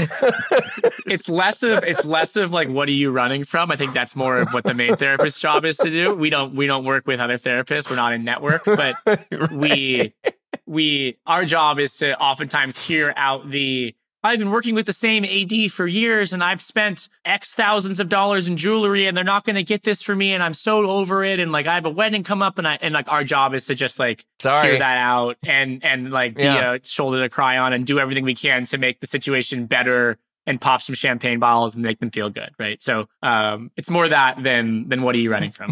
It's less of it's less of like, what are you running from? I think that's more of what the main therapist's job is to do. We don't we don't work with other therapists. We're not in network, but Right. we we our job is to oftentimes hear out the, I've been working with the same A D for years and I've spent X thousands of dollars in jewelry and they're not going to get this for me and I'm so over it, and like, I have a wedding come up, and I and like, our job is to just like Sorry. hear that out and and like be Yeah. a shoulder to cry on and do everything we can to make the situation better and pop some champagne bottles and make them feel good, right? So um, it's more that than than what are you running from?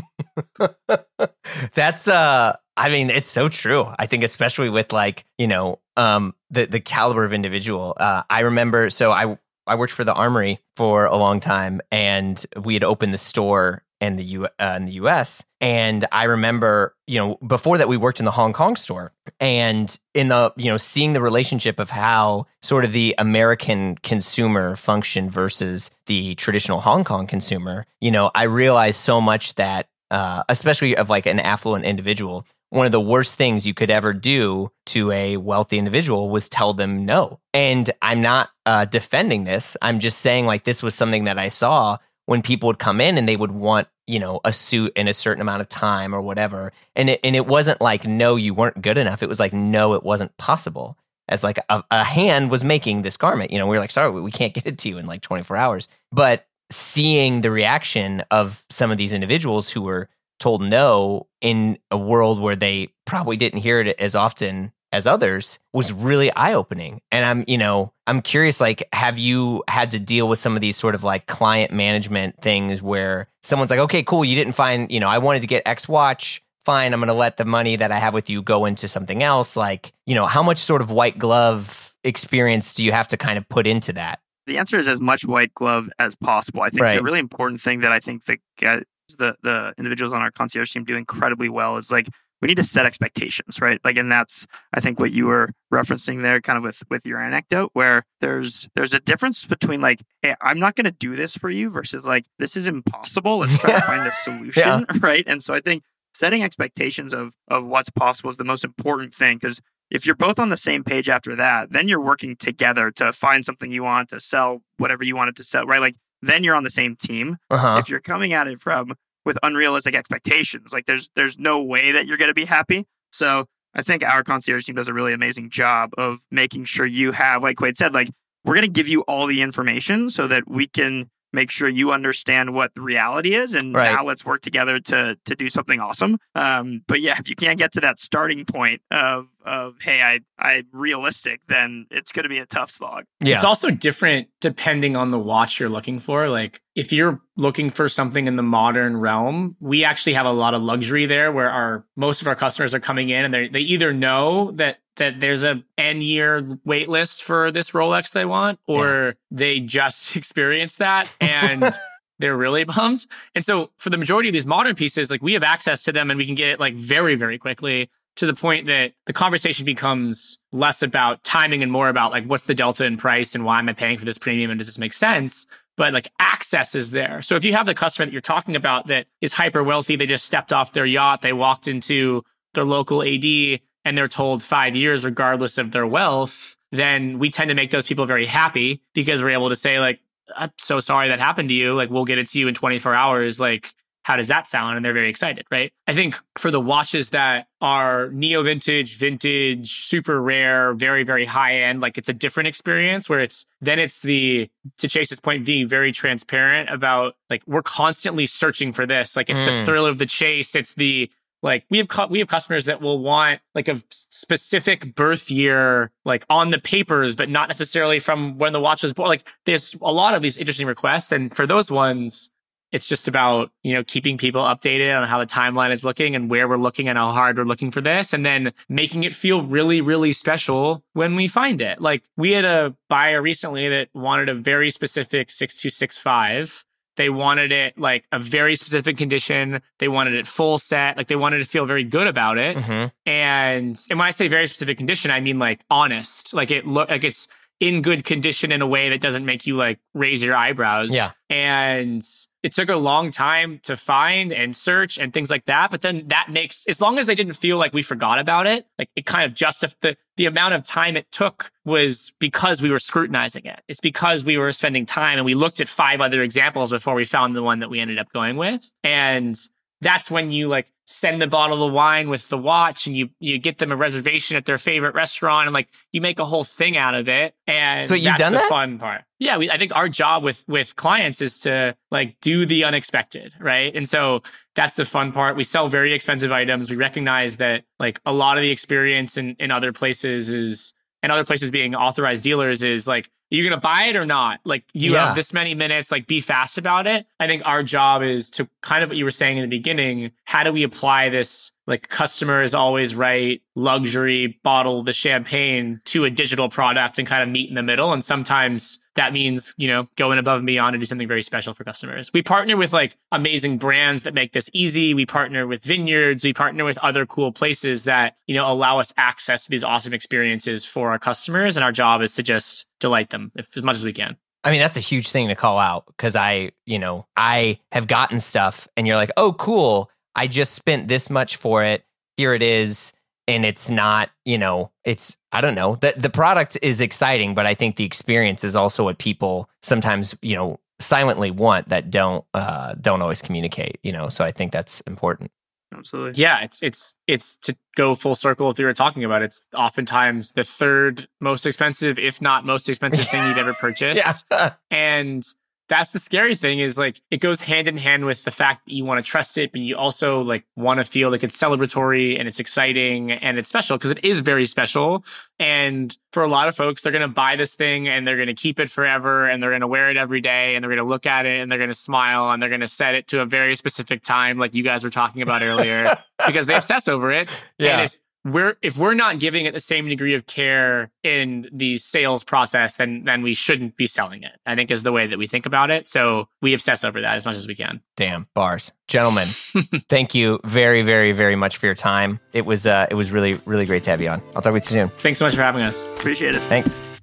That's uh I mean, it's so true. I think especially with like, you know, um the the caliber of individual. Uh I remember so I I worked for the Armory for a long time, and we had opened the store in the U uh, in the U S, and I remember, you know, before that we worked in the Hong Kong store, and in the, you know, seeing the relationship of how sort of the American consumer functioned versus the traditional Hong Kong consumer. You know, I realized so much that uh especially of like an affluent individual, one of the worst things you could ever do to a wealthy individual was tell them no. And I'm not uh, defending this. I'm just saying, like, this was something that I saw when people would come in and they would want, you know, a suit in a certain amount of time or whatever. And it, and it wasn't like, no, you weren't good enough. It was like, no, it wasn't possible. As like a, a hand was making this garment. You know, we were like, sorry, we can't get it to you in like twenty-four hours. But seeing the reaction of some of these individuals who were told no in a world where they probably didn't hear it as often as others was really eye-opening. And I'm, you know, I'm curious, like, have you had to deal with some of these sort of like client management things where someone's like, okay, cool, you didn't find, you know, I wanted to get X watch, fine, I'm going to let the money that I have with you go into something else. Like, you know, how much sort of white glove experience do you have to kind of put into that? The answer is as much white glove as possible. I think Right. the really important thing that I think that uh, the the individuals on our concierge team do incredibly well is like, we we need to set expectations, right? Like, and that's, I think, what you were referencing there kind of with, with your anecdote, where there's, there's a difference between like, hey, I'm not going to do this for you versus like, this is impossible. Let's try to find a solution, yeah. right? And so I think setting expectations of, of what's possible is the most important thing, because if you're both on the same page after that, then you're working together to find something you want to sell, whatever you wanted to sell, right? Like, then you're on the same team. Uh-huh. If you're coming at it from with unrealistic expectations, like there's there's no way that you're going to be happy. So I think our concierge team does a really amazing job of making sure you have, like Quaid said, like we're going to give you all the information so that we can make sure you understand what the reality is, and right. now let's work together to to do something awesome. Um, but yeah, if you can't get to that starting point of of hey, I I realistic, then it's going to be a tough slog. Yeah. It's also different depending on the watch you're looking for. Like if you're looking for something in the modern realm, we actually have a lot of luxury there, where our most of our customers are coming in and they they either know that that there's a N year wait list for this Rolex they want, or yeah. they just experienced that and they're really bummed. And so for the majority of these modern pieces, like we have access to them and we can get it like very, very quickly, to the point that the conversation becomes less about timing and more about like, what's the delta in price and why am I paying for this premium and does this make sense? But like access is there. So if you have the customer that you're talking about that is hyper wealthy, they just stepped off their yacht, they walked into their local A D and they're told five years regardless of their wealth, then we tend to make those people very happy, because we're able to say like, I'm so sorry that happened to you. Like, we'll get it to you in twenty-four hours. Like, how does that sound? And they're very excited, right? I think for the watches that are neo vintage, vintage, super rare, very, very high end, like it's a different experience where it's, then it's the, to Chase's point, being very transparent about like, we're constantly searching for this. Like it's mm. the thrill of the chase. It's the, like we have cu- we have customers that will want like a specific birth year, like on the papers, but not necessarily from when the watch was born. Like there's a lot of these interesting requests. And for those ones, it's just about, you know, keeping people updated on how the timeline is looking and where we're looking and how hard we're looking for this, and then making it feel really, really special when we find it. Like we had a buyer recently that wanted a very specific six two six five. They wanted it like a very specific condition. They wanted it full set. Like they wanted to feel very good about it. Mm-hmm. And and when I say very specific condition, I mean like honest. Like it look like it's in good condition in a way that doesn't make you like raise your eyebrows. Yeah. And it took a long time to find and search and things like that. But then that makes, as long as they didn't feel like we forgot about it, like it kind of justified the, the amount of time it took was because we were scrutinizing it. It's because we were spending time and we looked at five other examples before we found the one that we ended up going with. And that's when you like send the bottle of wine with the watch and you you get them a reservation at their favorite restaurant and like you make a whole thing out of it. And so you've that's done the that? fun part. Yeah, we, I think our job with with clients is to like do the unexpected, right? And so that's the fun part. We sell very expensive items. We recognize that like a lot of the experience in, in other places is, and other places being authorized dealers is like, are you going to buy it or not? Like you yeah. have this many minutes, like be fast about it. I think our job is to kind of what you were saying in the beginning. How do we apply this like customer is always right, luxury, bottle the champagne to a digital product and kind of meet in the middle? And sometimes that means, you know, going above and beyond to do something very special for customers. We partner with like amazing brands that make this easy. We partner with vineyards. We partner with other cool places that, you know, allow us access to these awesome experiences for our customers. And our job is to just delight them if, as much as we can. I mean, that's a huge thing to call out, because I, you know, I have gotten stuff and you're like, oh, cool. I just spent this much for it. Here it is. And it's not, you know, it's, I don't know, the, the product is exciting, but I think the experience is also what people sometimes, you know, silently want that don't, uh, don't always communicate, you know? So I think that's important. Absolutely. Yeah. It's, it's, it's to go full circle if we were talking about, it's oftentimes the third most expensive, if not most expensive thing you've ever purchased. Yeah. And that's the scary thing, is like it goes hand in hand with the fact that you want to trust it, but you also like want to feel like it's celebratory and it's exciting and it's special, because it is very special. And for a lot of folks, they're going to buy this thing and they're going to keep it forever and they're going to wear it every day and they're going to look at it and they're going to smile and they're going to set it to a very specific time, like you guys were talking about earlier, because they obsess over it. Yeah. And if we're if we're not giving it the same degree of care in the sales process, then then we shouldn't be selling it, I think is the way that we think about it. So we obsess over that as much as we can. Damn, bars. Gentlemen, thank you very, very, very much for your time. It was uh, it was really, really great to have you on. I'll talk with you soon. Thanks so much for having us. Appreciate it. Thanks.